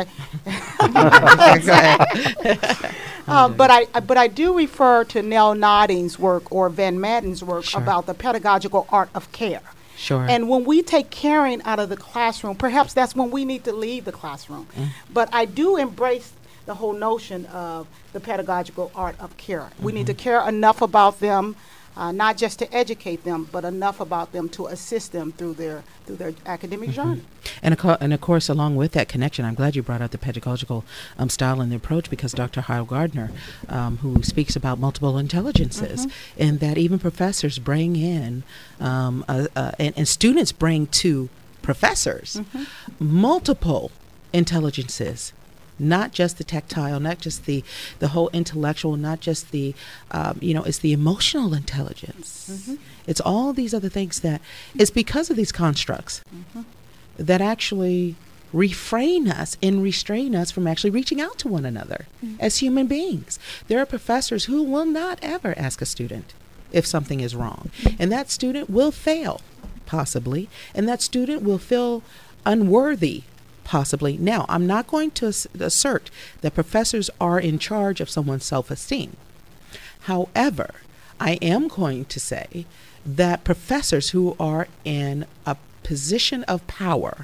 I. Uh, but I but I do refer to Nell Nodding's work or Van Madden's work Sure. about the pedagogical art of care. Sure. And when we take caring out of the classroom, perhaps that's when we need to leave the classroom. Mm. But I do embrace the whole notion of the pedagogical art of care. We need to care enough about them uh, not just to educate them, but enough about them to assist them through their through their academic Mm-hmm. journey. And of, co- and of course, along with that connection, I'm glad you brought out the pedagogical um, style and the approach, because Doctor Heil Gardner, um, who speaks about multiple intelligences, Mm-hmm. and that even professors bring in, um, uh, uh, and, and students bring to professors Mm-hmm. multiple intelligences. Not just the tactile, not just the, the whole intellectual, not just the, um, you know, it's the emotional intelligence. Mm-hmm. It's all these other things that, it's because of these constructs Mm-hmm. that actually refrain us and restrain us from actually reaching out to one another as human beings. There are professors who will not ever ask a student if something is wrong. And that student will fail, possibly, and that student will feel unworthy, possibly. Now, I'm not going to ass- assert that professors are in charge of someone's self-esteem. However, I am going to say that professors who are in a position of power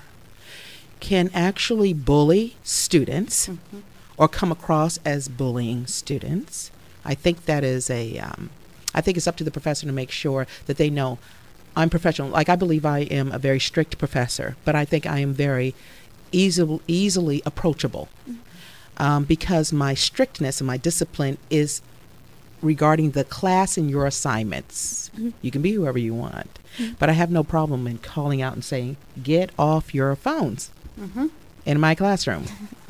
can actually bully students Mm-hmm. or come across as bullying students. I think that is a, um, I think it's up to the professor to make sure that they know I'm professional. Like, I believe I am a very strict professor, but I think I am very easily, easily approachable um, because my strictness and my discipline is regarding the class and your assignments. Mhm. You can be whoever you want, Mhm. but I have no problem in calling out and saying, get off your phones Mm-hmm. in my classroom.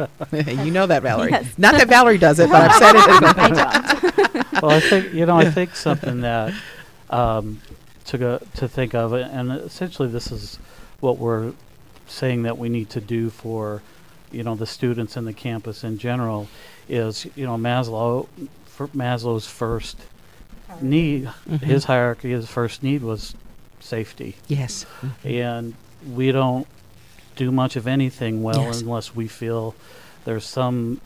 You know that, Valerie. Yes. Not that Valerie does it, but I've said it. I don't. Well, I think, you know, I think something that um, to go to think of, and essentially this is what we're saying that we need to do for, you know, the students in the campus in general, is, you know, Maslow, for Maslow's first need, Mhm. his hierarchy, his first need was safety, Yes. and we don't do much of anything well Yes. unless we feel there's some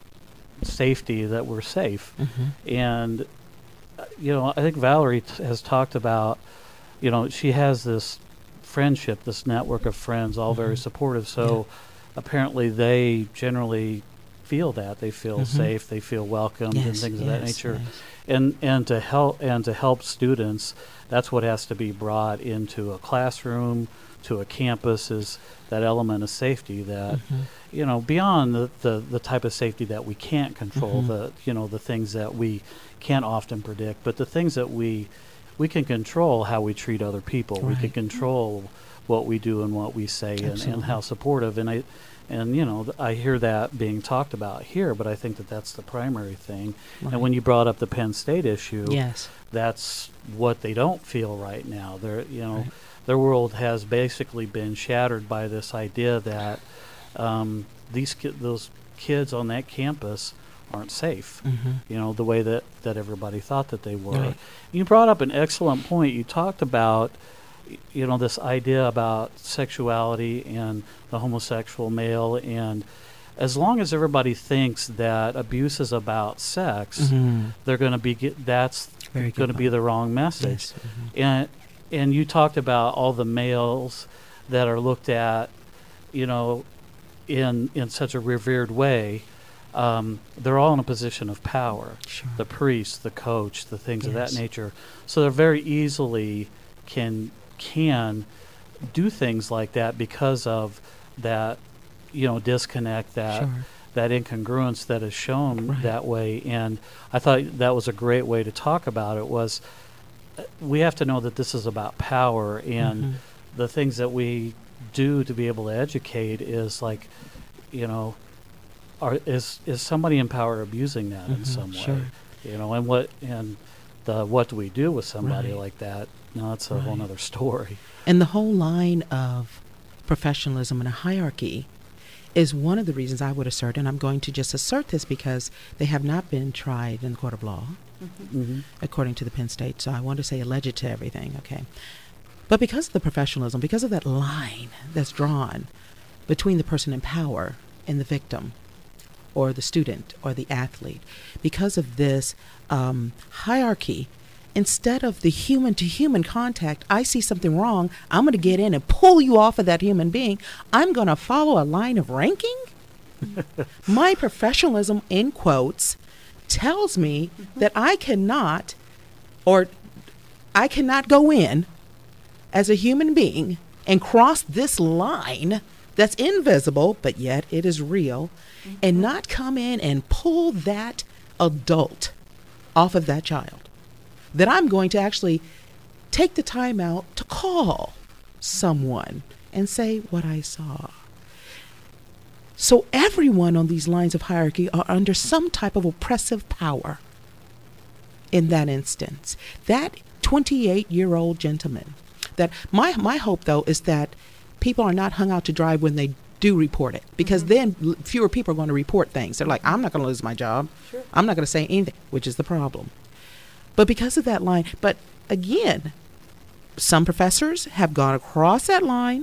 safety that we're safe. Mhm. And uh, you know, I think Valerie t- has talked about, you know, she has this friendship, this network of friends, all very Mhm. supportive. So apparently they generally feel that they feel Mhm. safe, they feel welcomed, and Yes, things of that yes, nature. yes. And and to help and to help students, that's what has to be brought into a classroom, to a campus, is that element of safety that, Mhm. you know, beyond the, the, the type of safety that we can't control, Mhm. the, you know, the things that we can't often predict, but the things that we, we can control, how we treat other people. We can Right. control what we do and what we say, and, and Absolutely. how supportive. And I, and you know, th- I hear that being talked about here, but I think that that's the primary thing. Right. And when you brought up the Penn State issue, Yes. that's what they don't feel right now. They're, you know, Right. their world has basically been shattered by this idea that um, these ki- those kids on that campus aren't safe. Mhm. You know, the way that, that everybody thought that they were. Right. You brought up an excellent point. You talked about, y- you know, this idea about sexuality and the homosexual male, and as long as everybody thinks that abuse is about sex, Mhm. they're going to be get, that's Very good going to be point. the wrong message. Yes. Mhm. And and you talked about all the males that are looked at, you know, in in such a revered way. Um, they're all in a position of power. Sure. The priest, the coach, the things of that Yes. nature. So they very easily can can do things like that because of that, you know, disconnect, that Sure. that incongruence that is shown Right. that way. And I thought that was a great way to talk about it. Was uh, we have to know that this is about power, and Mhm. the things that we do to be able to educate is like, you know, are is is somebody in power abusing that in Mhm, some way? sure. You know, and what and the what do we do with somebody Right. like that? No, that's a whole Right. other story. And the whole line of professionalism and a hierarchy is one of the reasons I would assert, and I'm going to just assert this because they have not been tried in the court of law, Mm-hmm. according to the Penn State. So I want to say alleged to everything, okay? But because of the professionalism, because of that line that's drawn between the person in power and the victim, or the student, or the athlete, because of this um, hierarchy, instead of the human to human contact, I see something wrong, I'm going to get in and pull you off of that human being. I'm going to follow a line of ranking. My professionalism, in quotes, tells me that I cannot, or I cannot go in as a human being and cross this line that's invisible, but yet it is real, mm-hmm. and not come in and pull that adult off of that child. That I'm going to actually take the time out to call someone and say what I saw. So everyone on these lines of hierarchy are under some type of oppressive power in that instance. That twenty-eight-year-old gentleman, that my, my hope, though, is that people are not hung out to dry when they do report it, because mm-hmm. then l- fewer people are going to report things. They're like, I'm not going to lose my job. Sure. I'm not going to say anything, which is the problem. But because of that line, but again, some professors have gone across that line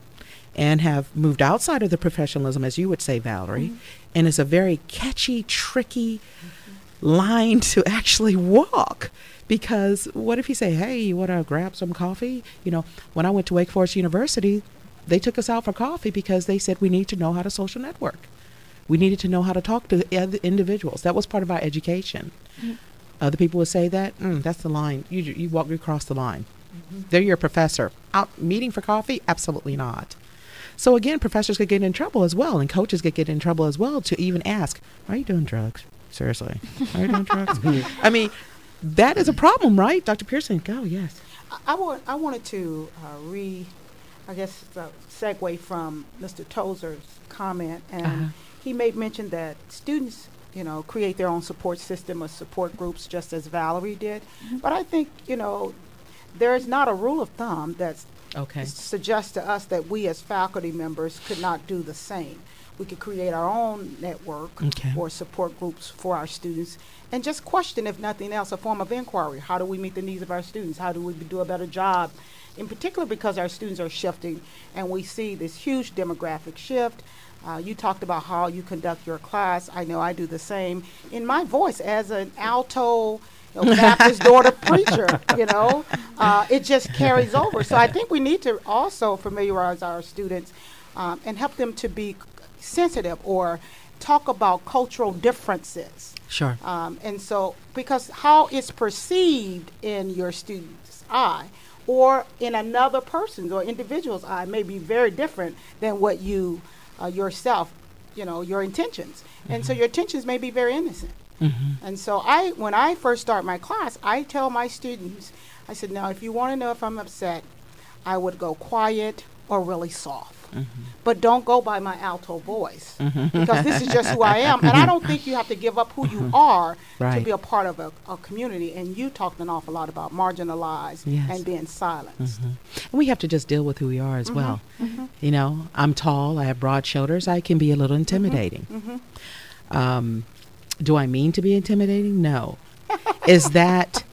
and have moved outside of the professionalism, as you would say, Valerie, mm-hmm. and it's a very catchy, tricky mm-hmm. line to actually walk. Because what if you say, hey, you want to grab some coffee? You know, when I went to Wake Forest University, they took us out for coffee because they said we need to know how to social network. We needed to know how to talk to other individuals. That was part of our education. Mm-hmm. Other people would say that, mm, that's the line. You you walk across the line. Mm-hmm. They're your professor. Out meeting for coffee? Absolutely not. So again, professors could get in trouble as well, and coaches could get in trouble as well to even ask, are you doing drugs? Seriously, are you doing drugs? I mean, that is a problem, right? Doctor Pearson, go, yes. I, I, want, I wanted to uh, re, I guess, uh, segue from Mister Tozer's comment, and uh-huh. he made mention that students, you know, create their own support system or support groups, just as Valerie did. Mm-hmm. But I think, you know, there's not a rule of thumb that's okay. suggests to us that we as faculty members could not do the same. We could create our own network okay. or support groups for our students and just question, if nothing else, a form of inquiry. How do we meet the needs of our students? How do we do a better job? In particular, because our students are shifting and we see this huge demographic shift. Uh, you talked about how you conduct your class. I know I do the same. In my voice as an alto, you know, Baptist daughter preacher, you know, uh, it just carries over. So I think we need to also familiarize our students um, and help them to be sensitive or talk about cultural differences. Sure. Um, and so, because how it's perceived in your student's eye or in another person's or individual's eye may be very different than what you uh, yourself, you know, your intentions. Mm-hmm. And so your intentions may be very innocent. Mm-hmm. And so I, when I first start my class, I tell my students, I said, now, if you want to know if I'm upset, I would go quiet or really soft. Mm-hmm. But don't go by my alto voice, mm-hmm. because this is just who I am. And I don't think you have to give up who you are right. to be a part of a, a community. And you talked an awful lot about marginalized yes. and being silenced. Mm-hmm. And we have to just deal with who we are as mm-hmm. well. Mm-hmm. You know, I'm tall, I have broad shoulders, I can be a little intimidating. Mm-hmm. Um, do I mean to be intimidating? No. Is that,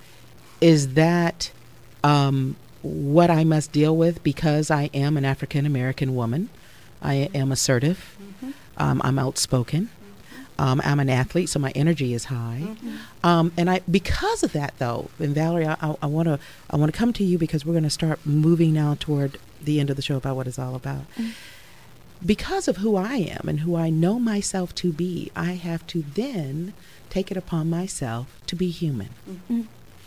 is that, um, what I must deal with because I am an African American woman? I am assertive. Mm-hmm. Um, I'm outspoken. Mm-hmm. Um, I'm an athlete, so my energy is high. Mm-hmm. Um, and I, because of that, though, and Valerie, I, I want to, I want to come to you because we're going to start moving now toward the end of the show about what it's all about. Mm-hmm. Because of who I am and who I know myself to be, I have to then take it upon myself to be human. Mm-hmm.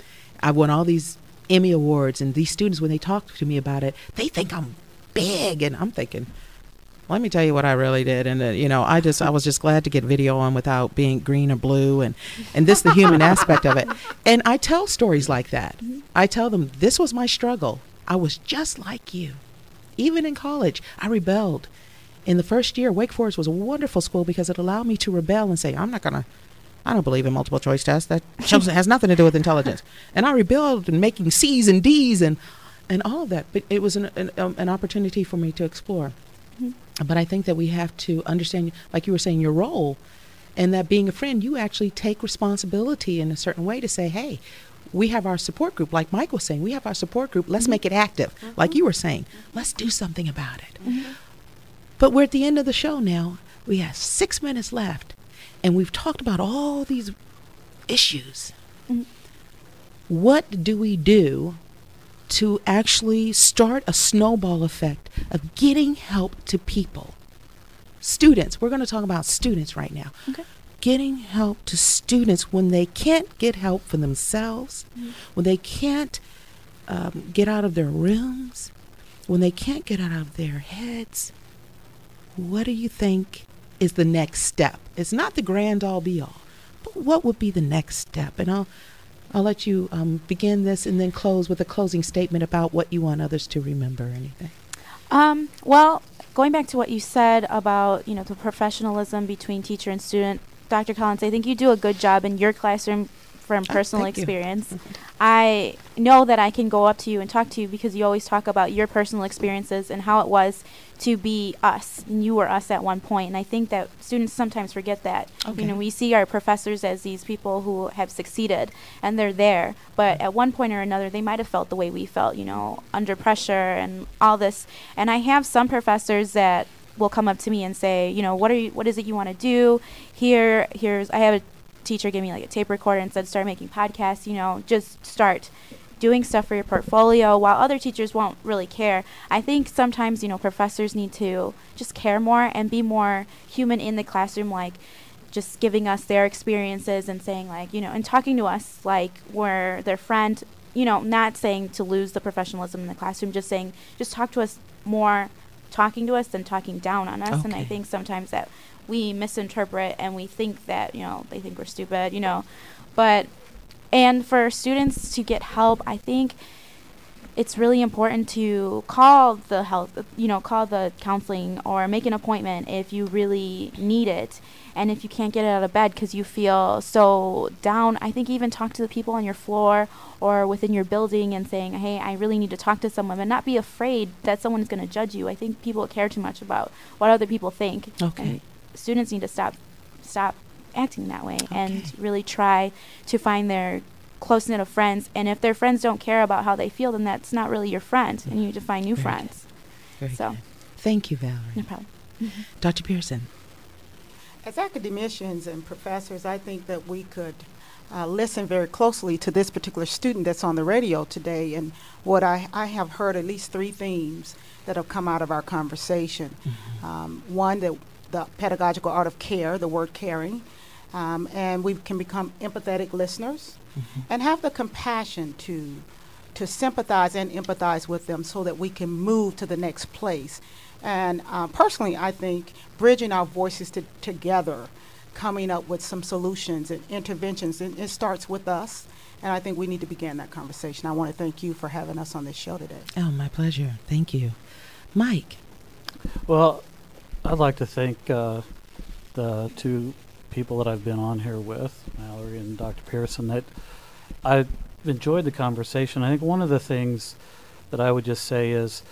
I won all these Emmy Awards, and these students, when they talk to me about it, they think I'm big, and I'm thinking, let me tell you what I really did. And uh, you know, I just I was just glad to get video on without being green or blue, and and this the human aspect of it. And I tell stories like that. Mm-hmm. I tell them, this was my struggle. I was just like you. Even in college, I rebelled. In the first year, Wake Forest was a wonderful school because it allowed me to rebel and say, I'm not gonna I don't believe in multiple choice tests. That shows it has nothing to do with intelligence. And I rebelled in making C's and D's and, and all of that. But it was an, an, um, an opportunity for me to explore. Mm-hmm. But I think that we have to understand, like you were saying, your role, and that being a friend, you actually take responsibility in a certain way to say, hey, we have our support group. Like Mike was saying, we have our support group. Let's mm-hmm. make it active. Mm-hmm. Like you were saying, let's do something about it. Mm-hmm. But we're at the end of the show now. We have six minutes left. And we've talked about all these issues. Mm-hmm. What do we do to actually start a snowball effect of getting help to people? Students, we're going to talk about students right now. Okay. Getting help to students when they can't get help for themselves, mm-hmm. when they can't um, get out of their rooms, when they can't get out of their heads, what do you think is the next step? It's not the grand all be all, but what would be the next step? And I'll I'll let you um, begin this and then close with a closing statement about what you want others to remember or anything. Um, well, going back to what you said about, you know, the professionalism between teacher and student, Doctor Collins, I think you do a good job in your classroom from personal oh, thank experience. You. I know that I can go up to you and talk to you because you always talk about your personal experiences and how it was to be us. And you were us at one point. And I think that students sometimes forget that. Okay. You know, we see our professors as these people who have succeeded and they're there. But at one point or another, they might have felt the way we felt, you know, under pressure and all this. And I have some professors that will come up to me and say, you know, what are you, what is it you want to do? Here, here's, I have a teacher give me like a tape recorder and said start making podcasts, you know, just start doing stuff for your portfolio, while other teachers won't really care. I think sometimes, you know, professors need to just care more and be more human in the classroom, like just giving us their experiences and saying like, you know, and talking to us like we're their friend, you know, not saying to lose the professionalism in the classroom, just saying just talk to us more, talking to us than talking down on us. Okay. And I think sometimes that we misinterpret and we think that, you know, they think we're stupid, you know. But, and for students to get help, I think it's really important to call the health, you know, call the counseling or make an appointment if you really need it. And if you can't get out of bed because you feel so down, I think even talk to the people on your floor or within your building and saying, hey, I really need to talk to someone, and not be afraid that someone's going to judge you. I think people care too much about what other people think. Okay. And students need to stop stop acting that way. Okay. And really try to find their close knit of friends. And if their friends don't care about how they feel, then that's not really your friend, and you need to find new Very friends. Good. Very so good. Thank you, Valerie. No problem. Mm-hmm. Doctor Pearson. As academicians and professors, I think that we could uh, listen very closely to this particular student that's on the radio today. And what I, I have heard at least three themes that have come out of our conversation. Mm-hmm. Um, one, that the pedagogical art of care, the word caring, um, and we can become empathetic listeners, mm-hmm. and have the compassion to to sympathize and empathize with them so that we can move to the next place. And uh, personally, I think bridging our voices to, together, coming up with some solutions and interventions, and it starts with us. And I think we need to begin that conversation. I want to thank you for having us on this show today. Oh, my pleasure. Thank you. Mike. Well, I'd like to thank uh, the two people that I've been on here with, Mallory and Doctor Pearson, that I've enjoyed the conversation. I think one of the things that I would just say is,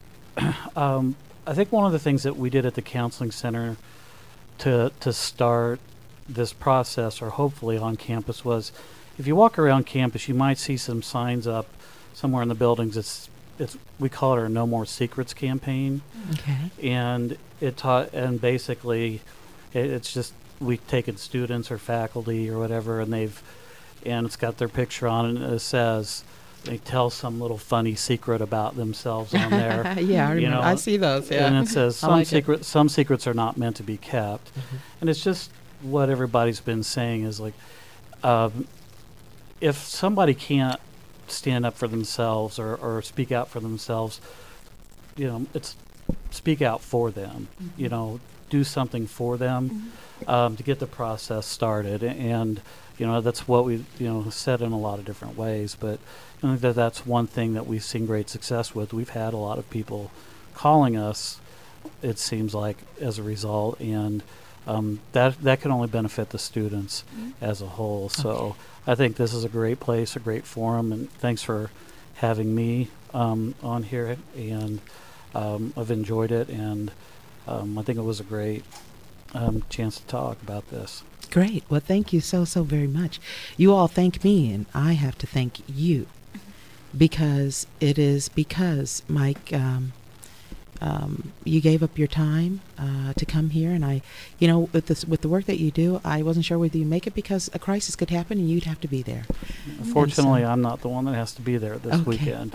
um, I think one of the things that we did at the Counseling Center to to start this process, or hopefully on campus, was if you walk around campus, you might see some signs up somewhere in the buildings. It's it's we call it our No More Secrets campaign. Okay. And it taught, and basically, it, it's just we've taken students or faculty or whatever, and they've and it's got their picture on it, and it says, they tell some little funny secret about themselves on there. Yeah, I remember. You know, I see those. Yeah. And it says some like secret, it. some secrets are not meant to be kept, mm-hmm. and it's just what everybody's been saying is like, um, if somebody can't stand up for themselves or, or speak out for themselves, you know, it's speak out for them. Mm-hmm. You know, do something for them, mm-hmm. um, to get the process started, and you know that's what we you know said in a lot of different ways, but. I think that that's one thing that we've seen great success with. We've had a lot of people calling us, it seems like, as a result, and um, that that can only benefit the students mm-hmm. as a whole. So okay. I think this is a great place, a great forum, and thanks for having me um, on here. And um, I've enjoyed it, and um, I think it was a great um, chance to talk about this. Great. Well, thank you so, so very much. You all thank me, and I have to thank you. Because it is because, Mike, um, um, you gave up your time uh, to come here. And I, you know, with this, with the work that you do, I wasn't sure whether you make it because a crisis could happen and you'd have to be there. Fortunately, so- I'm not the one that has to be there this Okay. weekend.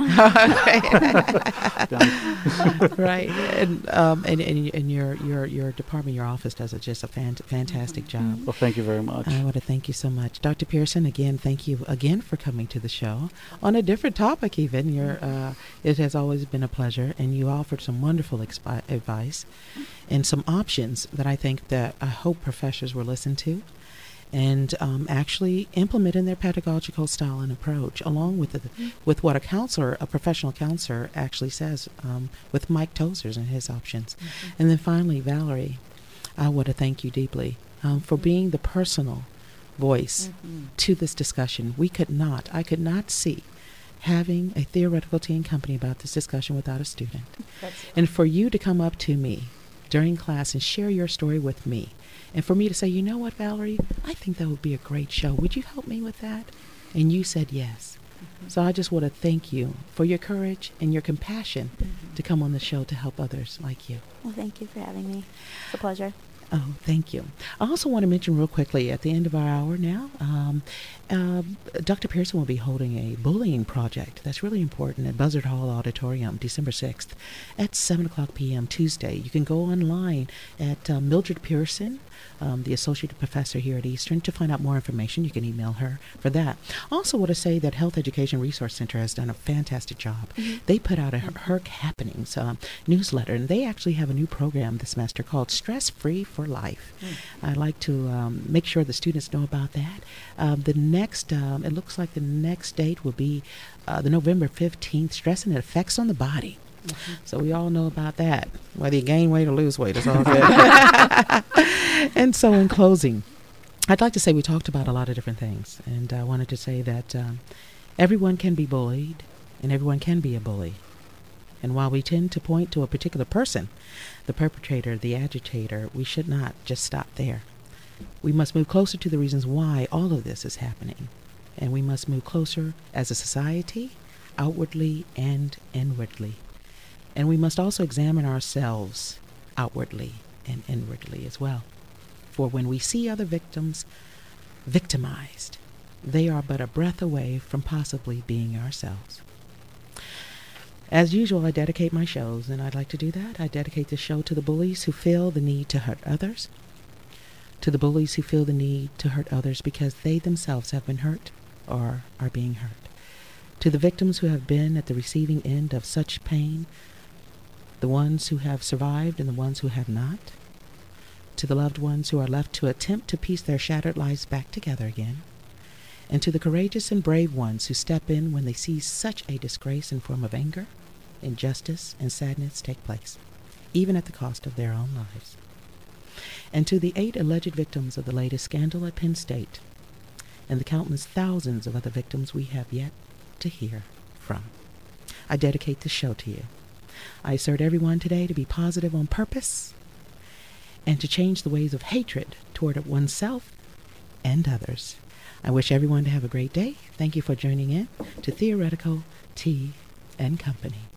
Right, and um, and and, and your your your department, your office does a, just a fan- fantastic job. Well, thank you very much. I want to thank you so much, Doctor Pearson. Again, thank you again for coming to the show on a different topic. Even your, uh, it has always been a pleasure, and you offered some wonderful expi- advice and some options that I think that I hope professors will listen to and um, actually implement in their pedagogical style and approach, along with the, with what a counselor, a professional counselor, actually says um, with Mike Tozers and his options. Mm-hmm. And then finally, Valerie, I want to thank you deeply um, for being the personal voice Mm-hmm. to this discussion. We could not, I could not see having a theoretical tea and company about this discussion without a student. That's And for you to come up to me during class and share your story with me, and for me to say, you know what, Valerie, I think that would be a great show. Would you help me with that? And you said yes. Mhm. So I just want to thank you for your courage and your compassion Mhm. to come on the show to help others like you. Well, thank you for having me. It's a pleasure. Oh, thank you. I also want to mention real quickly at the end of our hour now, um, uh, Doctor Pearson will be holding a bullying project that's really important at Buzzard Hall Auditorium, December sixth at seven o'clock p.m. Tuesday. You can go online at uh, Mildred Pearson, um, the associate professor here at Eastern, to find out more information. You can email her for that. Also want to say that Health Education Resource Center has done a fantastic job. Mhm. They put out a H E R C Happenings uh, newsletter, and they actually have a new program this semester called Stress Free for Life. I'd like to um, make sure the students know about that. Um, the next, um, it looks like the next date will be uh, the November fifteenth, Stress and Its Effects on the Body. So we all know about that. Whether you gain weight or lose weight, it's all good. And so in closing, I'd like to say we talked about a lot of different things. And I wanted to say that um, everyone can be bullied and everyone can be a bully. And while we tend to point to a particular person, the perpetrator, the agitator, we should not just stop there. We must move closer to the reasons why all of this is happening. And we must move closer as a society, outwardly and inwardly. And we must also examine ourselves outwardly and inwardly as well. For when we see other victims victimized, they are but a breath away from possibly being ourselves. As usual, I dedicate my shows, and I'd like to do that. I dedicate this show to the bullies who feel the need to hurt others, to the bullies who feel the need to hurt others because they themselves have been hurt or are being hurt, to the victims who have been at the receiving end of such pain, the ones who have survived and the ones who have not, to the loved ones who are left to attempt to piece their shattered lives back together again, and to the courageous and brave ones who step in when they see such a disgrace in form of anger, injustice, and sadness take place, even at the cost of their own lives. And to the eight alleged victims of the latest scandal at Penn State, and the countless thousands of other victims we have yet to hear from, I dedicate this show to you. I assert everyone today to be positive on purpose and to change the ways of hatred toward oneself and others. I wish everyone to have a great day. Thank you for joining in to Theoretical Tea and Company.